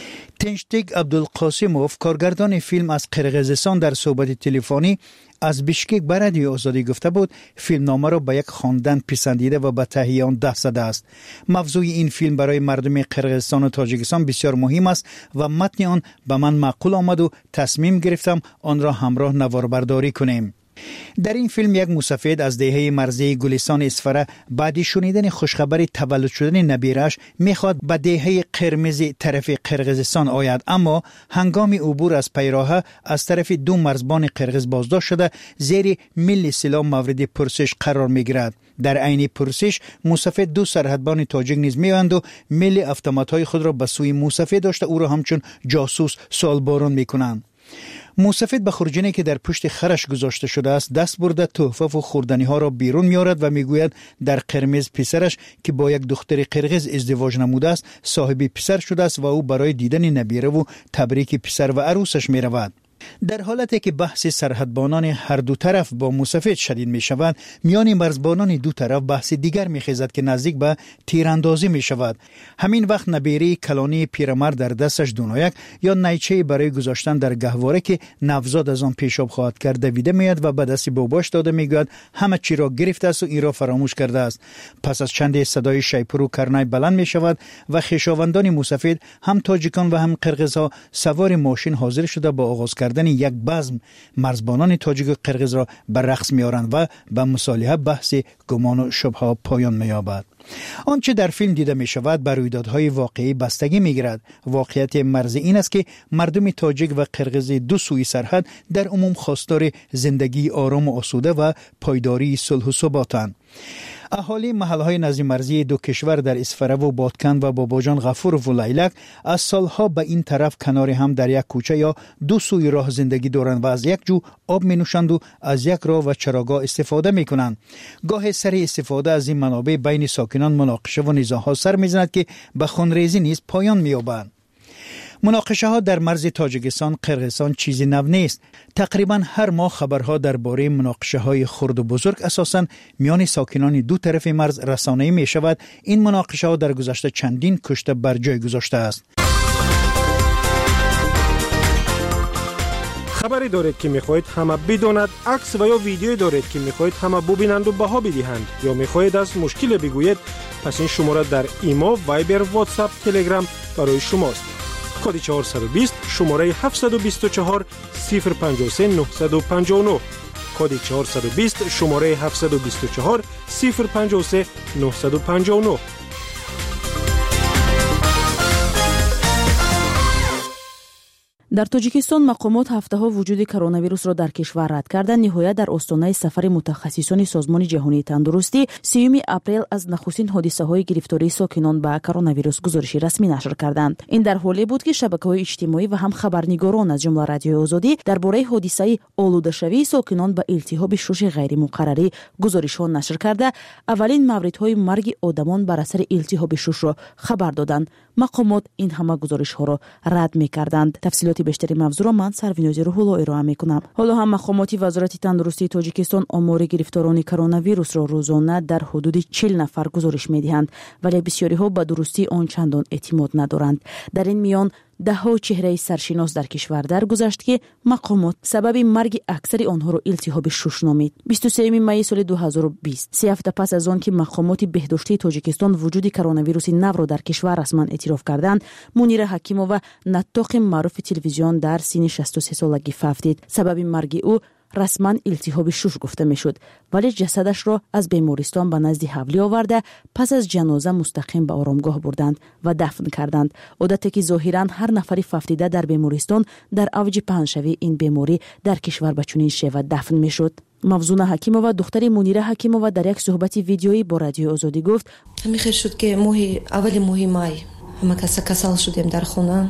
H: تنشتیگ عبدالقاسموف کارگردان فیلم از قرقیزستان در صحبت تلفنی از بیشکک به رادیوی آزادی گفته بود فیلمنامه را به یک خواندن پسندیده و به تهیه آن دست زده است. موضوع این فیلم برای مردم قرقیزستان و تاجیکستان بسیار مهم است و متن آن به من معقول آمد و تصمیم گرفتم آن را همراه نواربرداری کنیم. در این فیلم یک موسفید از دهه مرزی گلستان اسفره بعد شنیدن خوشخبری تولد شدن نبیرش میخواد به دهه قرمز طرف قرقیزستان آید، اما هنگام عبور از پیراه از طرف دو مرزبان قرقیز بازداشت شده زیر ملی سلاح مورد پرسش قرار میگیرد. در عین پرسش موسفید دو سرحدبان تاجیک نیز میآیند و ملی автомات‌های خود را به سوی موسفید داشته او را همچون جاسوس سوالباران میکنند. موسفید به خورجینی که در پشت خرش گذاشته شده است دست برده تحفه و خوردنی ها را بیرون میارد و میگوید در قرمز پسرش که با یک دختر قرقیز ازدواج نموده است صاحب پسر شده است و او برای دیدن نبیره و تبریک پسر و عروسش می رود. در حالتی که بحث سرحدبانان هر دو طرف با موسفید شدید می شود، میان مرزبانان دو طرف بحث دیگر می خیزد که نزدیک به تیراندازی می شود. همین وقت نبیره کلانی پیرمرد در دستش دونایک یا نیچه برای گذاشتن در گهواره که نوزاد از آن پیشاب خواهد کرد دویده میاد و به دست باباش داده میگوید همه چی را گرفته است و این را فراموش کرده است. پس از چند صدای شیپور و کرنای بلند می شود و خویشاوندان موسفید هم تاجیکان و هم قرقیزها سوار ماشین حاضر شده با آغاز کردن یک بزم مرزبانان تاجیک و قرقیز را بر رقص میارند و به مصالحه بحث گمان و شبهه پایان مییابد. آنچه در فیلم دیده می شود بر رویدادهای واقعی بستگی می گیرد. واقعیت مرزی این است که مردم تاجیک و قرقیز دو سوی سرحد در عموم خواستار زندگی آرام و آسوده و پایداری صلح و ثباتند. اهالی محلهای نزدیک مرزی دو کشور در اسفره و بادکند و باباجان غفور و لیلک از سالها به این طرف کنار هم در یک کوچه یا دو سوی راه زندگی دارند و از یک جو آب می نوشند و از یک راه و چراگاه استفاده می کنند. گاه سر استفاده از این منابع بین ساکنان مناقشه و نزاع‌ها سر می زند که به خونریزی نیز پایان می یابند. مناقشه ها در مرز تاجیکستان قرقیزستان چیزی نو نیست. تقریبا هر ماه خبرها درباره مناقشه های خرد و بزرگ اساساً میان ساکنان دو طرف مرز رسانه‌ای می شود. این مناقشه ها در گذشته چندین کشته بر جای گذاشته است.
P: خبری دارید که میخواهید همه بداند، عکس و یا ویدیویی دارید که میخواهید همه ببینند و بها بدهند یا میخواهید از مشکل بگویید، پس این شماره در ایمو، وایبر، واتساپ، تلگرام برای شماست. کد چهارصد و بیست شماره هفتصد و بیست و چهار صفر پنجاه و سه نهصد و پنجاه و نه کد چهارصد و بیست شماره هفتصد و بیست و چهار صفر پنجاه و سه نهصد و پنجاه و نه.
R: در تاجیکستان مقامات هفته‌ها وجود کرونا ویروس را در کشور رد کردند. نهایت در آستانه سفر متخصصان سازمان جهانی تندرستی سیوم اپریل از نخستین حادثه‌های گرفتاری ساکنان با کرونا ویروس گزارشی رسمی نشر کردند. این در حالی بود که شبکه‌های اجتماعی و هم خبرنگاران از جمله رادیوی آزادی درباره حادثه آلوده‌شوی ساکنان با التهاب شش غیر مقرری گزارش‌ها نشر کرده اولین موردهای مرگ آدمان بر اثر التهاب شش را خبر دادند. مقامات این همه گزارش‌ها را رد می‌کردند. تفصیلات بیشتری موضوع را من سرویناز روح‌الله ارائه می‌کنم. حالا هم مقامات وزارت تندرستی تاجیکستان آمار گرفتاران کرونا ویروس را روزانه در حدود چهل نفر گزارش می‌دهند، ولی بسیاری‌ها به درستی آن چندان اعتماد ندارند. در این میان ده ها چهره سرشناس در کشور درگذشت که مقامات سبب مرگ اکثر آنها را التهاب شش نامید. بیست و سوم می سال دو هزار و بیست، سه هفته پس از آن که مقامات بهداشتی تاجیکستان وجود کرونا ویروس نو را در کشور رسما اعتراف کردند، منیر حکیمووا نطاق معروف تلویزیون در سن شصت و سه سالگی فوت. سبب مرگ او رسما التهاب شش گفته میشد، ولی جسدش را از بیمارستان به نزد حولی آورده پس از جنازه مستقیم به آرامگاه بردند و دفن کردند. عادتی که ظاهرا هر نفری فوتیده در بیمارستان در اوج پهنشوی این بیماری در کشور به چنین شیوه دفن میشد. مفزونه حکیمووا دختر منیر حکیمووا در یک صحبت ویدیویی با رادیو آزادی گفت:
I: همین خیر شد که ماه اول ماه مای همه کسا کسل شدیم در خونه.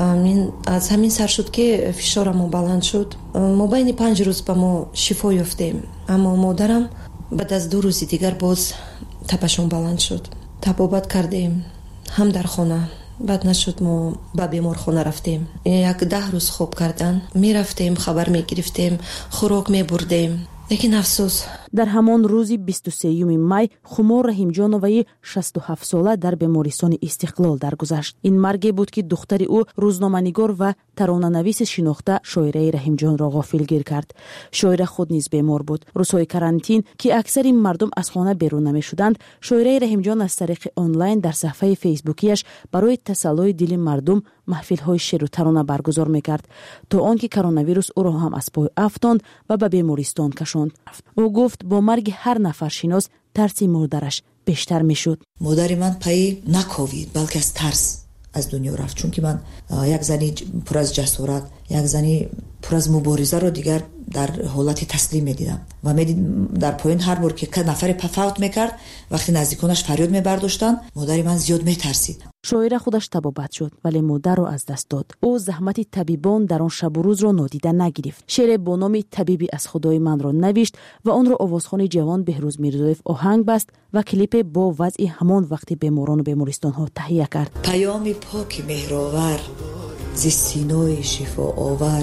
I: من از همین سر شد که فشارم بلند شد. ما بین پنج روز به ما شفا یافتیم، اما مادرم بعد از دو روز دیگر باز تپشون بلند شد. تبابت کردیم هم در خانه، بعد نشد ما به بیمارخانه رفتیم. یک ده روز خوب کردن، می رفتیم خبر می گرفتیم، خوراک می بردیم، لیکن افسوس.
R: در همان روز بیست و سوم می خمار رحیمجانوایی شصت و هفت ساله در بیمارستان استقلال درگذشت. این مرگ بود که دختر او روزنامه‌نگار و ترانه‌نویس شناخته شاعره رحیمجان را غافلگیر کرد. شاعره خود نیز بیمار بود. روزهای کرانتین که اکثر مردم از خانه بیرون نمی‌شدند، شاعره رحیمجان از طریق آنلاین در صفحه فیسبوکیش برای تسلای دل مردم محفل‌های شعر و ترانه برگزار می‌کرد تا آنکه کرونا ویروس او را هم از پای افتاند و به بیمارستان کشاند. او گفت با مرگ هر نفر شناس ترسی مادرش بیشتر میشد.
I: مادر من پای نکوید بلکه از ترس از دنیا رفت، چون که من یک زنی پر از جسارت، یک زنی پر از مبارزه رو دیگر در حالت تسلیم میدیدم و میدید در پایین هر بار که نفر فوت میکرد وقتی نزدیکانش فریاد میبرداشتن مادر من زیاد میترسید.
R: شاعره خودش تبابت شد ولی مادر را از دست داد. او زحمت طبیبان در آن شب و روز را نادیده نگرفت. شعر با نام طبیبی از خدای من را نوشت و آن را آوازخوان جوان بهروز میرزایف آهنگ بست و کلیپ با وضع همان وقتی بیماران و بیمارستان ها تهیه کرد.
I: پیام پاک مهرآور ز سینای شفا آور،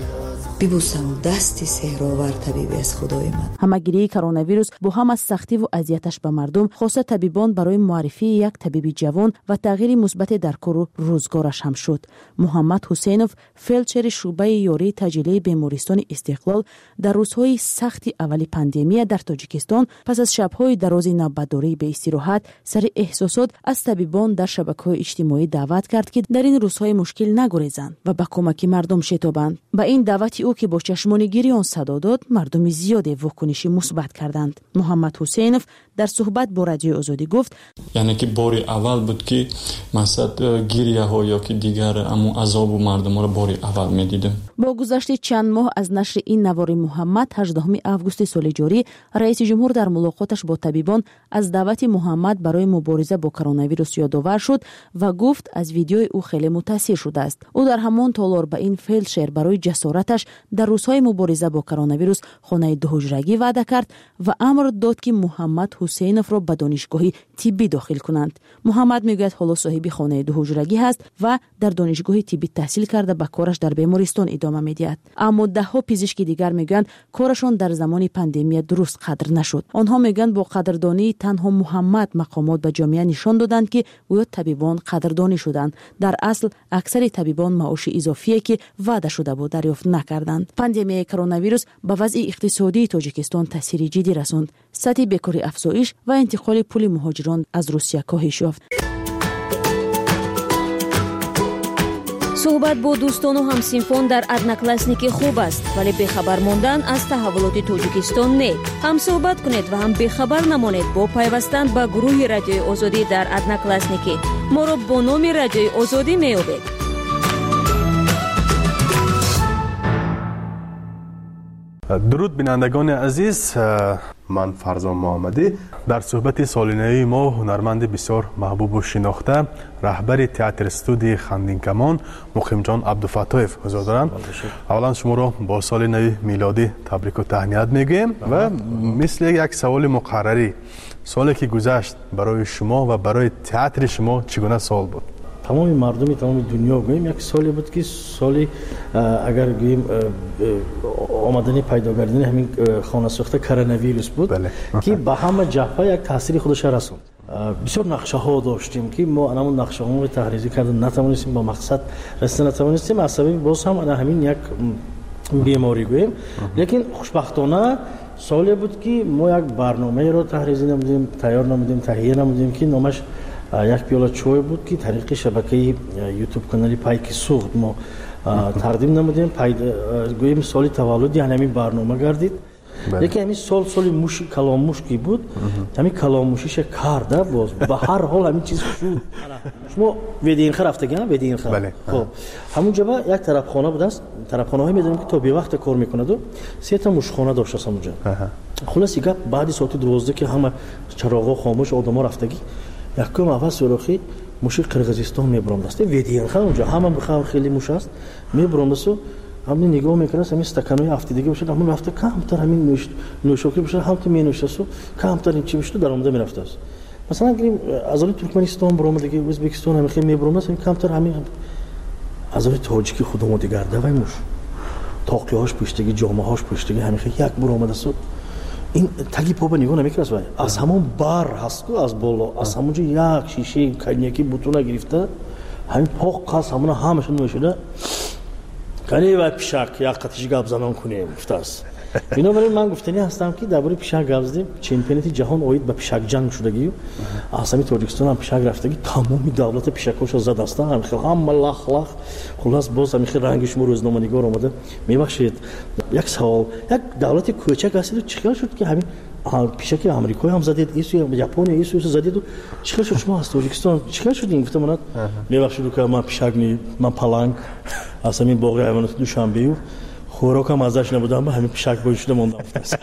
I: ببوسم دستی سحرآور طبیبی از خدای من.
R: همه‌گیری کرونا ویروس با هم از سختی و اذیتش به مردم، خاصه طبیبان برای معرفی یک طبیب جوان و تغییر مثبت در کار و روزگارش هم شد. محمد حسینوف فلچر شعبه یاری تجلی بیمارستان استقلال در روزهای سخت اول پاندمی در تاجیکستان پس از شب‌های دراز نوبتداری به استراحت سر احساسات از طبیبان در شبکه‌های اجتماعی دعوت کرد که در این روزهای مشکل نگریزند و به کمک مردم شتابند. با این دعوت او که با چشمانگیری آن صدا داد، مردم زیادی واکنشی مثبت کردند. محمد حسینوف در صحبت با رادیو آزادی گفت:
K: یعنی که بار اول بود که مثلا گریه ها یا که دیگر امو عذاب و مردم را بار اول می‌دیدم.
R: با گذشت چند ماه از نشر این نوار محمد هجدهم آگوست سال جاری، رئیس جمهور در ملاقاتش با طبیبان از دعوت محمد برای مبارزه با کرونا ویروس یادآور شد و گفت از ویدیوی او خیلی متاثر شده است. او در همان تالار به این فلچر برای جسارتش در روزهای مبارزه با کرونا ویروس خانه دو حجرگی وعده کرد و امر داد که محمد حسینوف را به دانشگاه طبی داخل کنند. محمد میگوید حالا صاحب خانه دو حجرگی هست و در دانشگاه طبی تحصیل کرده به کارش در بیمارستان ادامه میدهد. اما ده ها پزشک دیگر میگویند کارشان در زمان پاندمی درست قدر نشد. آنها میگویند با قدردانی تنها محمد مقامات به جامعه نشان دادند که گویا طبیبان قدردانی شدند. در اصل اکثر طبیبان معاش اضافی که وعده شده بود دریافت نکردند. پاندمی کرونا ویروس به وضع اقتصادی تاجیکستان تاثیر جدی رساند. سطح بیکاری افزایش و انتقال پول مهاجران از روسیه کاهش یافت.
A: суҳбат бо дӯстону ҳамсинфон дар одноклассники хуб аст, вале бехабар мондан аз таҳаввулоти Тоҷикистон не. ҳам суҳбат кунед ва ҳам бехабар намонед бо пайвастан ба гурӯҳи Радиои Озодӣ дар одноклассники. моро бо номи Радиои Озодӣ меёбед.
C: درود بینندگان عزیز، من فرزان محمدی در صحبت سالانه ما هنرمند بسیار محبوب و شناخته رهبر تئاتر استودیوی خندین کمان مقیم جان عبدالفتاح حضور دارم. اولا شما را با سال نو میلادی تبریک و تهنیت میگیم و مثل یک سوال مقرری، سالی که گذشت برای شما و برای تئاتر شما چگونه سال بود؟
L: تمام مردمی تمام دنیا گویم یک سالی بود که سالی اگر گویم آمدنی پیدا کردن همین خانه سوخته کرونا ویروس بود که به همه جبهه یک تاثیر خودش رسوند. بسیار نقشه ها داشتیم که ما همون نقشه ها رو تحریزی کردن نتوانستیم با مقصد رسیدن نتوانستیم از سبب باز هم همین یک بیماری گویم. لیکن خوشبختانه سالی بود که ما یک برنامه رو تحریزی نمودیم، تیار نمودیم، تهیه نمودیم که نامش یک پیاله چای بود که طریق شبکه یوتیوب کانالی پایکی سوخت ما تقدیم نمودیم. گویم سالی تولدی همین برنامه گردید. لیکن همین سال سالی موش کلاموش کی بود، همین کلاموشیش کرده باز به هر حال همین چیز شد. شما ویدین خر رفته گم ویدین خر. بله. خب همون جبه یک طرف خانه بود است. طرف خانه هایی میدونیم که تا به وقت کار میکنه دو سه تا موش خانه داشته است اونجا. خلاص دیگه بعدی ساعت دوازده که همه چراغا خاموش آدما رفتگی یکم اول سوراخی موشی قرغیزستان میبرم دسته ویدین خر اونجا همه بخوام خیلی موش است میبرم دستو همین نگاه میکنه همین استکانوی هفتگی باشه همون هفته کمتر همین نوش نوشوکی باشه هم تو می نوشته کمتر این چی باشه در آمده میرفته است. مثلا گریم از اون ترکمنستان برام دیگه ازبکستان هم خیلی میبرم است کمتر همین از اون تاجیکی خودمون دیگر دوای موش تاقیه‌هاش پشتگی جامه هاش پشتگی همین خیلی یک برام است. این تگی پا به نگاه نمیکنه است. از همون بار هست که از بالا از همونجا یک شیشه کنیکی بوتونه گرفته همین پاک قاس همون همشون نوشیده کنی و پیشک یک قطعی گاب زنان کنیم گفتاست. بنابراین من گفتنی هستم که درباره پیشک گاب زدیم چمپیوناتی جهان اوید با پیشک جنگ شدگی و اصلا تاجیکستان هم پیشک رفتگی تمامی دولت پیشکاش زد است هم خیلی هم لخ لخ خلاص باز هم خیلی رنگش مو روزنامه‌نگار اومده میبخشید یک سوال یک دولت کوچک است چیکار شد که همین پیشک آمریکایی هم زدید ایسو ژاپنی ایسو زدید و چیکار شد شما از تاجیکستان چیکار شدین گفتم من میبخشید که من پیشک نی من پلنگ اصلا این باقی حیوانات دوشنبه خوراکم ازش نبودم به همین پیشک بوشیده موندم.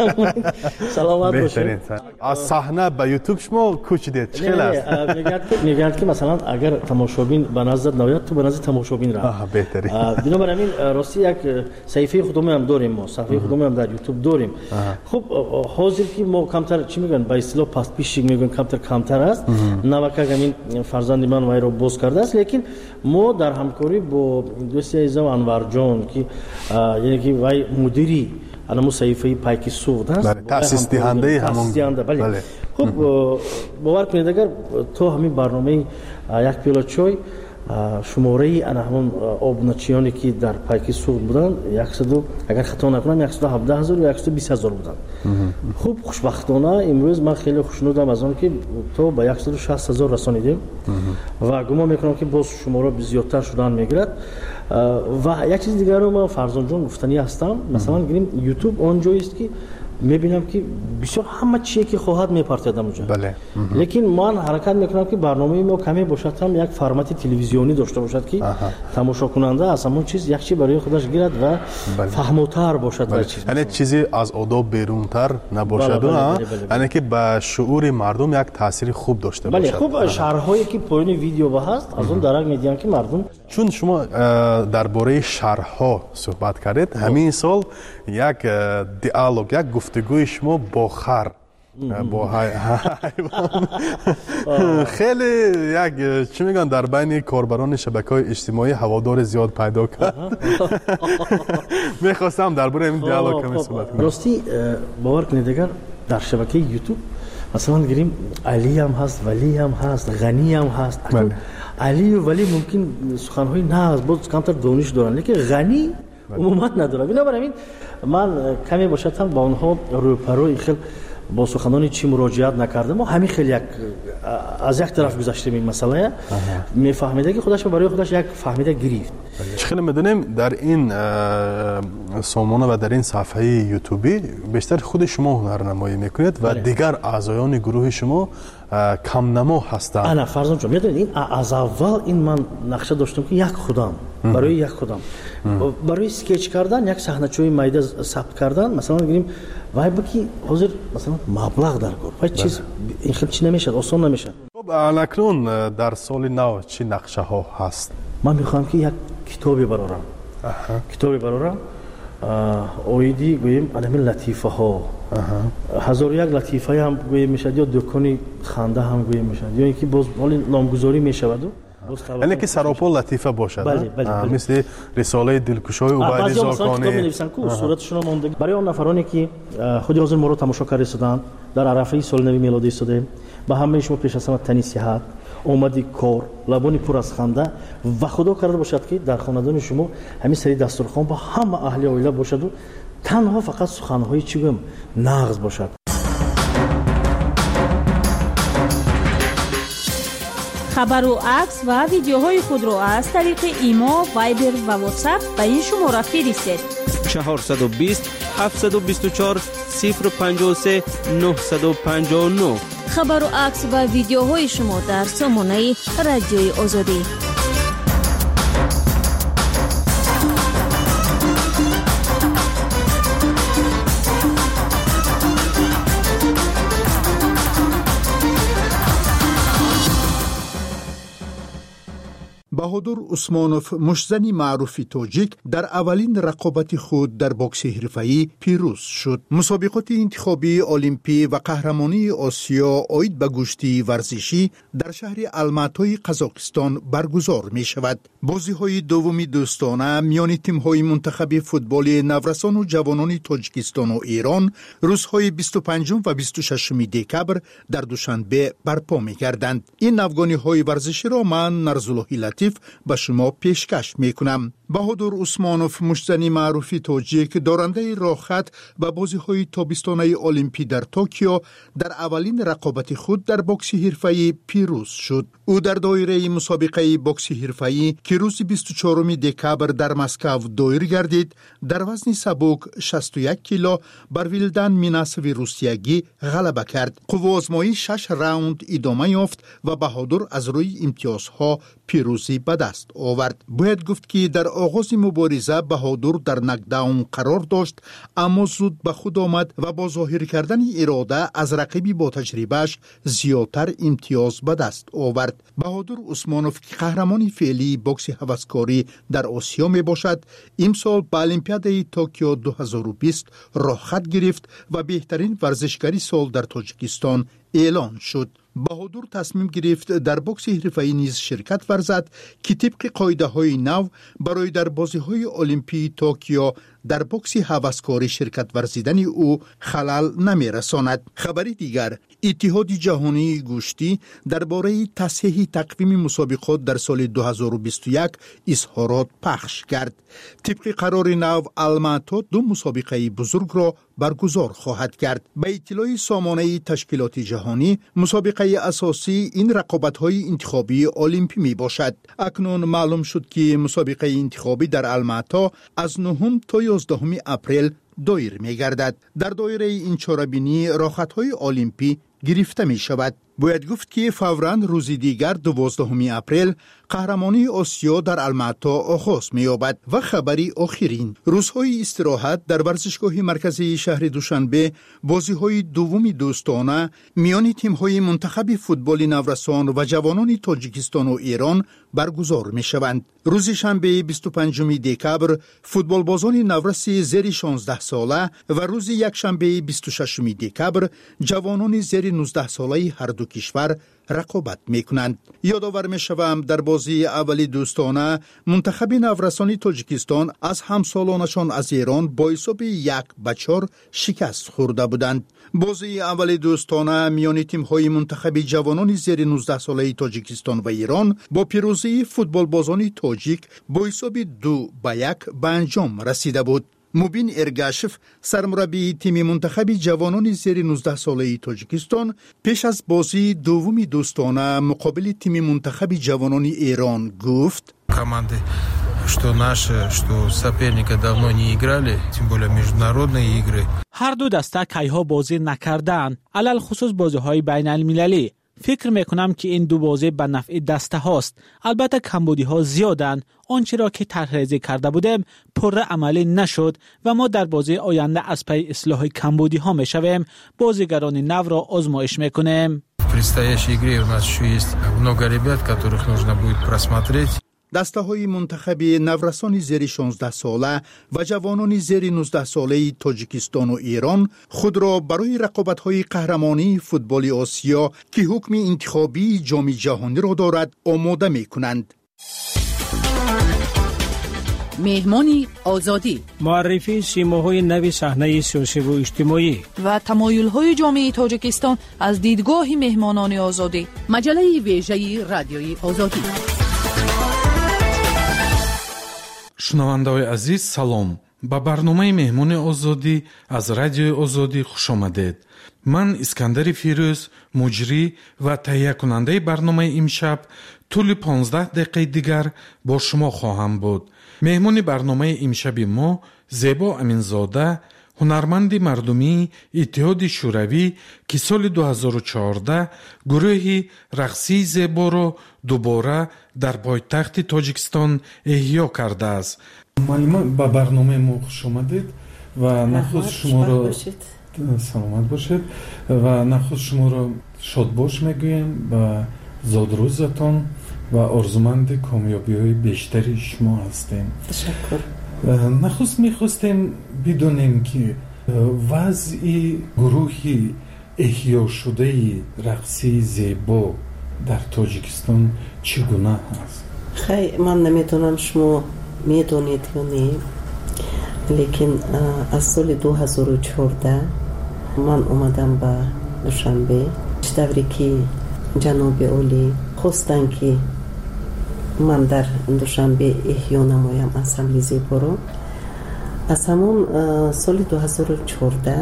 L: سلامت باشید.
C: از صحنه به یوتیوب شما کوچیدید چخیل است؟
L: میگن که مثلا اگر تماشابین به نظر نمیاد تو به نظر تماشابین را.
C: آها بهتری.
L: بنابراین راستی یک صفحه خودمون هم داریم ما صفحه خودمون هم در یوتیوب داریم. خب حاضر که ما کمتر چی میگن به اصطلاح پست پیش میگن کمتر کمتر است. نوکه همین فرزند من وای رو باز کرده است لیکن ما در همکاری با دوستی عزیزم انور جان که یعنی که وای مدیری انمو صحیفه پایکی سود است.
C: بله تأسیس دهنده همون.
L: بله. بله. خب باور کنید اگر تو همین برنامه یک پیاله چای شماره انا همون آبناچیانی که در پایکی سود بودن صد اگر خطا نکنم صد و هفده هزار یا صد و بیست هزار بودن. خوب خوشبختانه امروز من خیلی خوشنودم از آن که تو با صد و شصت هزار رسانیدیم و گمان میکنم که باز شماره زیادتر شدن میگیرد. و یک چیز دیگر رو من فرزان جان گفتنی هستم مثلا گریم یوتیوب آنجایی است که میبینم که بسیار همه چیزی که خواهد میپرتیدم اونجا.
C: بله.
L: لیکن من حرکت میکنم که برنامه ما کمی باشد هم یک فرمت تلویزیونی داشته باشد که تماشا کننده از همون چیز یک چی برای خودش گیرد و بله. فهموتر باشد.
C: بله. یعنی چیزی از آداب بیرونتر نباشد یعنی که به شعور مردم یک تاثیر خوب داشته
L: بله.
C: باشد.
L: خوب شرحهایی که پایین ویدیو هست از اون درک میدیم که مردم
C: چون شما درباره شرح‌ها صحبت کردید همین سال یک دیالوگ یک گفتگوی شما با خر با حیوان خیلی یک چی میگن در بین کاربران شبکه‌های اجتماعی هوادار زیاد پیدا کرد. میخواستم درباره این دیالوگ کمی صحبت کنم.
L: راستی باور کنید اگر در شبکه یوتیوب مثلا گریم علی هم هست ولی هم هست غنی هم هست. علی و ولی ممکن سخن‌های نه از باز کمتر دانش دارن لیکن غنی عموما نداره. بنابراین من کمی باشد هم با اونها روپروی خیلی با سخنان چی مراجعت نکرده. ما همین خیلی یک از یک طرف گذاشتیم این مسئله، میفهمیده که خودش برای خودش یک فهمیده گرفت.
C: خیلی میدونیم در این سامانه و در این صفحه یوتیوبی بیشتر خود شما هنرنمایی میکنید و دیگر اعضایان گروه شما کم نما هستند.
L: انا فرضاً چون میدونید این از اول این من نقشه داشتم که یک خودم برای یک خودم برای اسکچ کردن یک صحنه‌چوی میده ثبت کردن، مثلا میگیم وای بکی حاضر مثلا مبلغ در کار وای چیز این خیلی چی نمیشه، آسان نمیشه.
C: خب اکنون در سال نو چی نقشه ها هست؟
L: من میخوام که یک کتابی برارم. کتابی برارم اویدی گویم علم لطیفه ها هزار یک لطیفه هم گویم میشد یا دکانی خنده هم گویم میشد یا اینکه باز مال نامگذاری میشود.
C: یعنی که سراپا لطیفه باشد.
L: بله بله
C: مثل رساله دلکشای عبید زاکانی
L: کتاب می‌نویسن که صورتشون مانده برای اون نفرانی که خود حاضر ما رو تماشا کرده شدن در عرفه سال نو میلادی شده با همه شما پیش از همه تنی صحت اومدی کار لبانی پر از خنده و خدا کرده باشد که در خاندان شما همین سری دسترخوان با همه اهل عائله باشد و تنها فقط سخن‌های چی گم نغز باشد.
R: خبر و عکس و ویدیوهای خود را از طریق ایما، وایبر و واتساپ به این شماره فرستید.
O: چهارصد و بیست هفتصد و بیست و چهار صفر پنجاه و سه نهصد و پنجاه و نه.
A: خبر و عکس و ویدیوهای شما در سامانه رادیوی آزادی.
G: بهادر عثمانوف مشزنی معروف تاجیک در اولین رقابت خود در بوکس حرفه‌ای پیروز شد. مسابقات انتخابی المپی و قهرمانی آسیا عاید به گشتی ورزشی در شهر الماتای قزاقستان برگزار می شود. بازی‌های دومی دوستانه میان تیم‌های منتخب فوتبال نورسان و جوانان تاجیکستان و ایران روزهای بیست و پنجم و بیست و ششم دکبر در دوشنبه برپا می‌گردند. این افغانی‌های ورزشی را من نرزالله لطیف به شما پیشکش میکنم. بهادر عثمانوف مشزنی معروفی تاجیک دارنده راهخط به بازی‌های تابستانه المپی در توکیو در اولین رقابت خود در بوکس حرفه‌ای پیروز شد. او در دایره مسابقه بوکس حرفه‌ای که روز بیست و چهارم دکبر در مسکو دایر گردید در وزن سبک شصت و یک کیلو بر ویلدن میناسوی روسیگی غلبه کرد. قوه آزمایی شش راوند ادامه یافت و بهادر از روی امتیازها پیروزی به دست آورد. باید گفت که در آغاز مبارزه بهادر در نکداون قرار داشت، اما زود به خود آمد و با ظاهر کردن اراده از رقیبی با تجربهش زیادتر امتیاز به دست آورد. بهادر عثمانوف که قهرمان فعلی بوکس هوسکاری در آسیا می باشد، امسال به المپیاد توکیو دو هزار و بیست راه خط گرفت و بهترین ورزشکاری سال در تاجیکستان اعلان شد. بهادر تصمیم گرفت در بوکس حرفه‌ای نیز شرکت ورزد که طبق قاعده‌های نو برای در بازی‌های المپی توکیو در بوکس هوسکاری شرکت ورزیدن او خلل نمی‌رساند. خبری دیگر، اتحاد جهانی گوشتی درباره تصحیح تقویم مسابقات در سال دو هزار و بیست و یک اظهارات پخش کرد. طبق قرار نو الماتا دو مسابقه بزرگ را برگزار خواهد کرد. به اطلاع سامانه تشکیلات جهانی، مسابقه اساسی این رقابت‌های انتخابی المپی می باشد. اکنون معلوم شد که مسابقه انتخابی در الماتا از نهم تا یازدهم اپریل دایر می گردد. در دایره این چاره‌بینی راهخط‌های المپی گرفته می شود. باید گفت که فوراً روز دیگر دوازدهم اپریل قهرمانی آسیا در الماتا آغاز می یابد. و خبری آخرین، روزهای استراحت در ورزشگاه مرکزی شهر دوشنبه بازی‌های دومی دوستانه میان تیم‌های منتخب فوتبال نورسان و جوانان تاجیکستان و ایران برگزار می شوند. روز شنبه بیست و پنجم دکبر فوتبال بازان نورس زیر شانزده ساله و روز یکشنبه بیست و ششم دکبر جوانان زیر نوزده ساله هر دو کشور رقابت می کنند. یادآور می شوم در بازی اولی دوستانه منتخب نورسان تاجیکستان از همسالانشان از ایران با حساب یک به چهار شکست خورده بودند. بازی اولی دوستانه میان تیم‌های منتخب جوانان زیر نوزده ساله تاجیکستان و ایران با پیروزی فوتبال بازان تاجیک با حساب دو به یک به انجام رسیده بود. مبین ارگاشف سرمربی تیم منتخب جوانان زیر نوزده ساله تاجیکستان پیش از بازی دومی دوستانه مقابل تیم منتخب جوانان ایران گفت:
D: команды, что наши, что соперника давно не играли, тем более международные игры.
M: هر دو دسته کیها بازی نکردن، علل خصوص بازی های بین المللی. فکر میکنم که این دو بازی به نفع دسته هاست. البته کمبودی ها زیادن. آنچه را که طرح‌ریزی کرده بودیم پر عملی نشد و ما در بازی آینده از پی اصلاح کمبودی ها میشویم. بازیگران نو را آزمایش میکنیم.
D: В предстоящей игре у нас еще есть много ребят, которых нужно будет просмотреть.
G: دسته های منتخب نورسان زیر شانزده ساله و جوانان زیر نوزده ساله تاجیکستان و ایران خود را برای رقابت های قهرمانی فوتبال آسیا که حکم انتخابی جام جهانی را دارد آماده می کنند.
Q: مهمانی آزادی،
T: معرفی سیماهای نو صحنه سیاسی و اجتماعی
Q: و تمایل‌های جامعه تاجیکستان از دیدگاه مهمانان آزادی. مجله ویژه رادیوی آزادی.
Y: шунавандаҳои азиз салом, ба барномаи меҳмони озодӣ аз радиои озодӣ хуш омадед. ман искандари фирӯз, муҷрӣ ва таҳиякунандаи барномаи имшаб тӯли понздаҳ дақиқаи дигар бо шумо хоҳам буд. меҳмони барномаи имшаби мо зебо аминзода, ҳунарманди мардумии иттиҳоди шӯравӣ ки соли дуҳазору чаҳордаҳ гурӯҳи рақсии зеборо дубора дар пойтахти тоҷикистон эҳьё кардааст. маълума ба барномаи мо хуш омадед ва нахуст шуморо саломат бошед ва нахуст шуморо шодбош мегӯем ба зодрӯзатон ва орзуманди комёбиҳои бештари шумо ҳастем.
I: ташаккур.
Y: нахуст мехостем бидонем ки вазъи гурӯҳи эҳьёшудаи рақсии зебо дар тоҷикистон чӣ гуна ҳаст?
I: хай ман намедонам шумо медонед ё не, лекин аз соли дуҳазору чаҳордаҳ ман омадам ба душанбе давре ки ҷаноби олӣ хостанд ки ман дар душанбе эҳьё намоям ансамбли зеборо. аз ҳамон соли дуҳазору чаҳордаҳ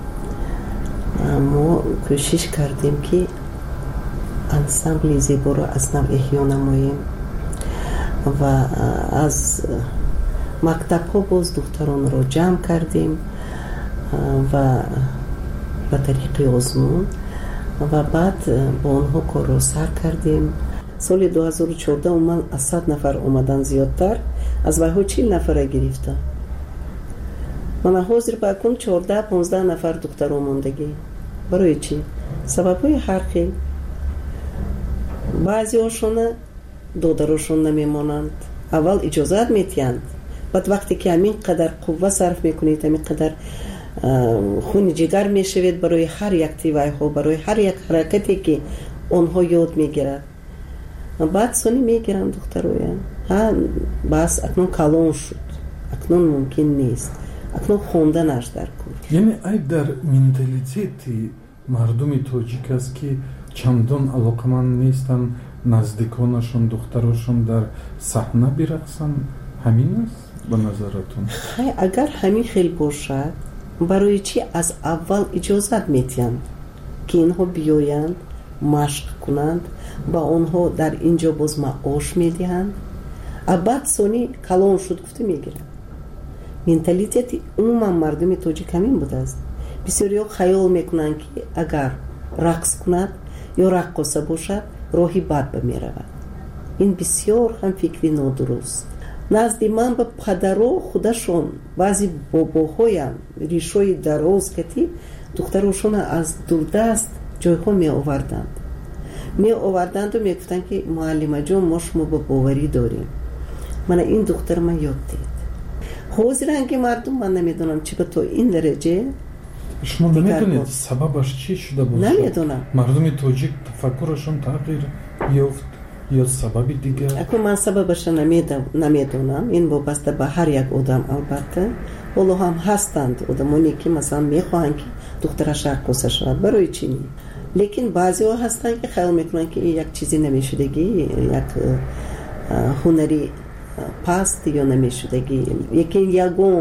I: мо кӯшиш кардем ки ансамбли зеборо аз нав эҳьё намоем ва аз мактабҳо боз духтаронро ҷамъ кардем ва ба тариқи озмун ва баъд бо онҳо корро сар кардем. соли дуҳазору чаҳордаҳ умуман аз сад нафар омадан зиёдтар, аз вайҳо чил нафара гирифта. мана ҳозир ба акун чаҳордаҳ понздаҳ нафар духтаро мондагӣ. барои чӣ? сабабҳои ҳар хел. баъзеҳошона додарошон намемонанд, аввал иҷозат метиҳанд, баъд вақте ки ҳамин қадар қувва сарф мекунед, ҳамин қадар хуни ҷигар мешавед барои ҳар як тивайҳо, барои ҳар як ҳаракате ки онҳо ёд мегиранд, баъд сонӣ мегиранд духтароя. ҳа бас акнун калон шуд, акнун мумкин нест, акнун хонданаш дар кор.
Y: яъне айб дар менталитети мардуми тоҷик аст ки чандон алоқаманд нестанд наздиконашон духтарошон дар саҳна бирақсанд. ҳамин аст ба назаратон?
I: хай агар ҳамин хел бошад, барои чӣ аз аввал иҷозат метиҳанд ки инҳо биёянд, машқ кунанд, ба онҳо дар ин ҷо боз маош медиҳанд, а баъд сонӣ калон шуд гуфта мегиранд. менталитети умуман мардуми тоҷик ҳамин будааст. бисёриҳо хаёл мекунанд ки агар рақс кунад ё раққоса бошад, роҳи бад ба меравад. ин бисёр ҳам фикри нодуруст. назди ман ба падаро худашон баъзи бобоҳоям ришои дароз кати духтарошона аз дурдаст ҷойҳо меоварданд меоварданду мегуфтанд ки муаллимаҷон мо шумо ба боварӣ дорем. мана ин духтар ман ёд дид. ҳозиранги мардум ман намедонам чӣ ба то ин дараҷа.
Y: шумо намедонед сабабаш чӣ шуда бошад?
I: намедонам.
Y: мардуми тоҷик тафаккурашон тағйир ёфт ё сабаби дигар?
I: акун ман сабабаша намедонам. ин вобаста ба ҳар як одам албатта. ҳоло ҳам ҳастанд одамоне ки масалан мехоҳанд ки духтараш раққоса шавад. барои чӣ не? лекин баъзеҳо ҳастанд ки хаёл мекунанд ки як чизи намешудагӣ, як ҳунари паст ё намешудагӣ, лекин ягон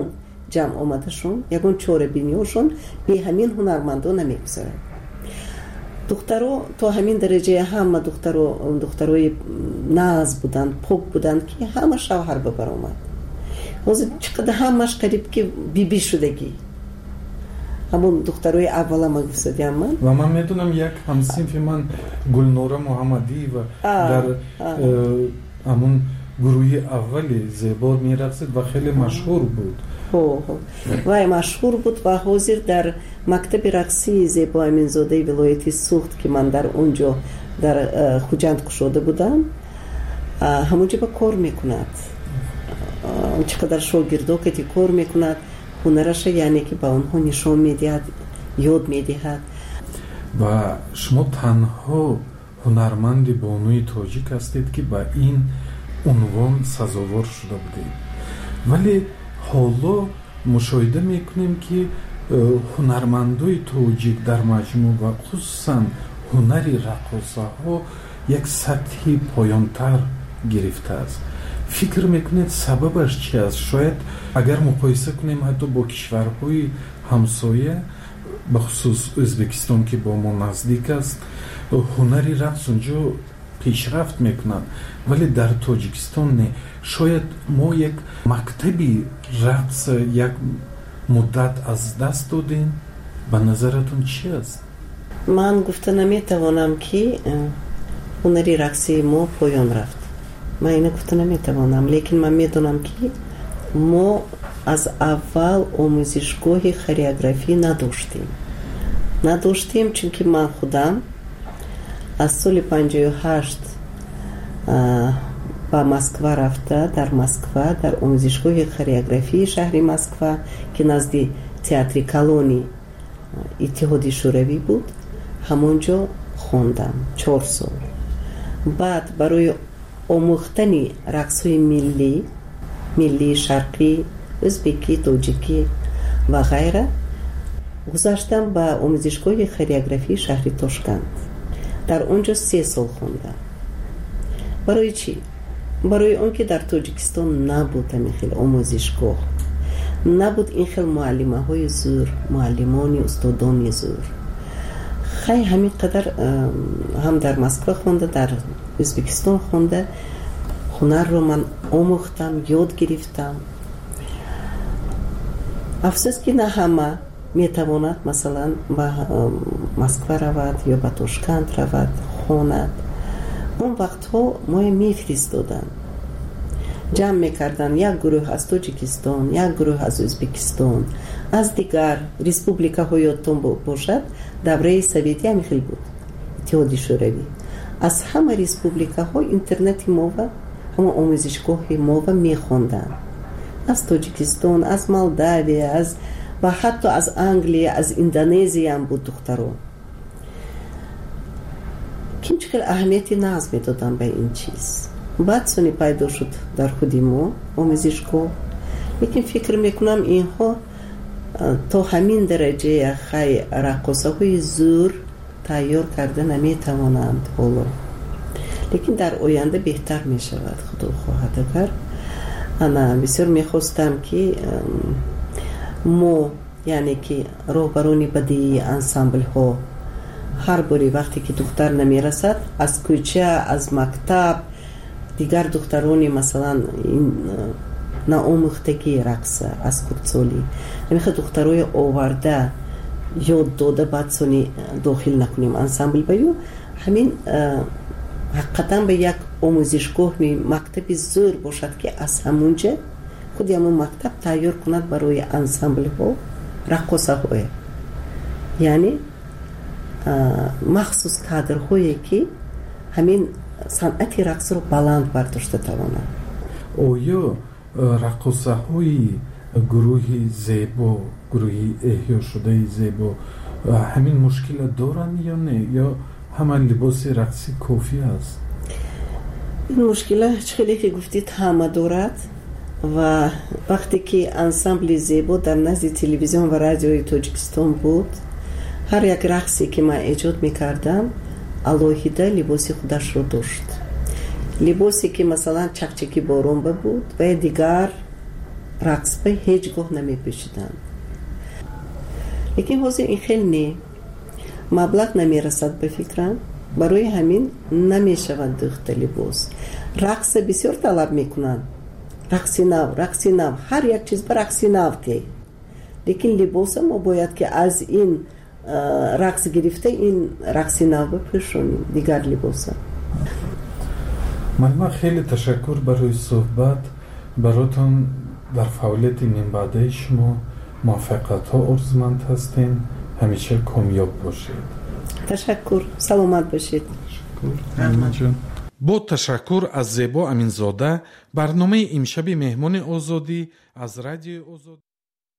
N: ҷамъ омадашон ягон чорабиниёшон бе ҳамин ҳунармандон намегузарад. духтаро то ҳамин дараҷаи ҳама духтаро духтарои нағз буданд, пок буданд ки ҳама шавҳар бибаромад. ҳозир чӣ қадар ҳамаш қариб ки биби шудагӣ. ҳамон духтарои аввала ма гуфтадиам ман.
Y: ва ман медонам як ҳамсинфи ман Гулнора Муҳаммадиева дар ҳамон гурӯҳи аввали зебо мерақсид ва хеле машҳур буд.
N: вай машҳур буд ва ҳозир дар мактаби рақсии Зебо Аминзодаи вилояти Суғд ки ман дар он ҷо дар Хуҷанд кушода будам, ҳамонҷо ба кор мекунад. чӣ қадар шогирдо кати кор мекунад, ҳунараша яъне ки ба онҳо нишон медиҳад, ёд медиҳад.
Y: ва шумо танҳо ҳунарманди бонуи тоҷик ҳастед ки ба ин унвон сазовор шуда будед. вале ҳоло мушоҳида мекунем ки ҳунармандои тоҷик дар маҷмӯъ ва хусусан ҳунари раққосаҳо як сатҳи поёнтар гирифтааст. фикр мекунед сабабаш чӣ аст? шояд агар муқоиса кунем ҳатто бо кишварҳои ҳамсоя, бахусус Ӯзбекистон ки бо мо наздик аст, ҳунари рақс унҷо пешрафт мекунад, вале дар Тоҷикистон не. шояд мо як мактаби рақс як муддат аз даст додем. ба назаратон чӣ аст?
N: ман гуфта наметавонам ки ҳунари рақси мо поён рафт. ман ина гуфта наметавонам, лекин ман медонам ки мо аз аввал омӯзишгоҳи хореографӣ надоштем. надоштем чунки ман худам аз соли панҷоҳу ҳашт ба Москва рафта, дар Москва дар омӯзишгоҳи хореографии шаҳри Москва ки назди театри Колони Иттиҳоди Шӯравӣ буд, ҳамонҷо хондам чор сол. баъд барои омӯхтани рақсҳои миллӣ, миллии шарқӣ, ӯзбекӣ, тоҷикӣ ва ғайра гузаштам ба омӯзишгоҳи хореографии шаҳри Тошканд. дар онҷо се сол хондам. барои чӣ? барои он ки дар Тоҷикистон набуд ҳамин хел омӯзишгоҳ, набуд ин хел муаллимаҳои зӯр, муаллимони устодони зӯр. хай ҳамин қадар ҳам дар Москва хонда, дар Ӯзбекистон хонда ҳунарро ман омӯхтам, ёд гирифтам. афсӯс ки на ҳама метавонад масалан ба Москва равад ё ба Тошканд равад хонад. он вақтҳо моя мефиристоданд, ҷамъ мекардан як гурӯҳ аз Тоҷикистон, як гурӯҳ аз Ӯзбекистон, аз дигар республикаҳо. ёдтон бошад давраи советӣ ҳамин хел буд, Иттиҳоди Шӯравӣ. аз ҳама республикаҳо интернети мова, ҳама омӯзишгоҳи мова мехонданд. аз Тоҷикистон, аз Молдавия, аз ва ҳатто аз Англия, аз Индонезия ҳам буд духтаро. ким чӣ хел аҳамияти нағз медодам ба ин чиз. баъд сони пайдо шуд дар худи мо омӯзишгоҳ, лекин фикр мекунам инҳо то ҳамин дараҷая хай раққосаҳои зӯр тайёр карда наметавонанд ҳоло. лекин дар оянда беҳтар мешавад, худо хоҳад. агар ана бисёр мехостам ки мо яъне ки роҳбарони бадиии ансамблҳо ҳар боре вақте ки духтар намерасад, аз кӯча, аз мактаб дигар духтарони масалан наомӯхтагии рақса аз хурдсолӣ намехоҳад духтарои оварда ёд дода баъд сони дохил накунем ансамбл ба ё ҳамин ҳақиқатан ба як омӯзишгоҳ мактаби зӯр бошад ки аз ҳамонҷа худи ҳамон мактаб тайёр кунад барои ансамблҳо раққосаҳое, яъне махсус кадрҳое ки ҳамин санъати рақсро баланд бардошта тавонанд.
Y: оё раққосаҳои гурӯҳи зебо, гурӯҳи эҳёшудаи зебо ҳамин мушкила доранд ё не, ё ҳама либоси рақсӣ кофӣ аст?
N: ин мушкила чӣ хеле ки гуфтид ҳама дорад ва вақте ки ансамбли зебо дар назди телевизион ва радиои Тоҷикистон буд, ҳар як рақсе ки ман эҷод мекардам алоҳида либоси худашро дошт. либосе ки масалан чақчаки боронба буд ва дигар رقص به هیچ گاه نمی پوشیدند. لیکن حاضر این خیلی نه مبلغ نمی رسد به فکرم، برای همین نمی شوند دوخت لباس. رقص بسیار طلب می کنند، رقص نو، رقص نو، هر یک چیز به رقص نو که لیکن لباس ما باید که از این رقص گرفته این رقص نو بپوشونیم دیگر لباس.
Y: معلم خیلی تشکر برای صحبت. براتون در فعالیت نیم بعده شما موفقیت ها ارزمند هستین. همیشه کامیاب باشید.
N: تشکر. سلامت باشید.
Y: تشکر. با تشکر از زیبا امینزاده، برنامه امشب مهمان آزادی از رادیو آزادی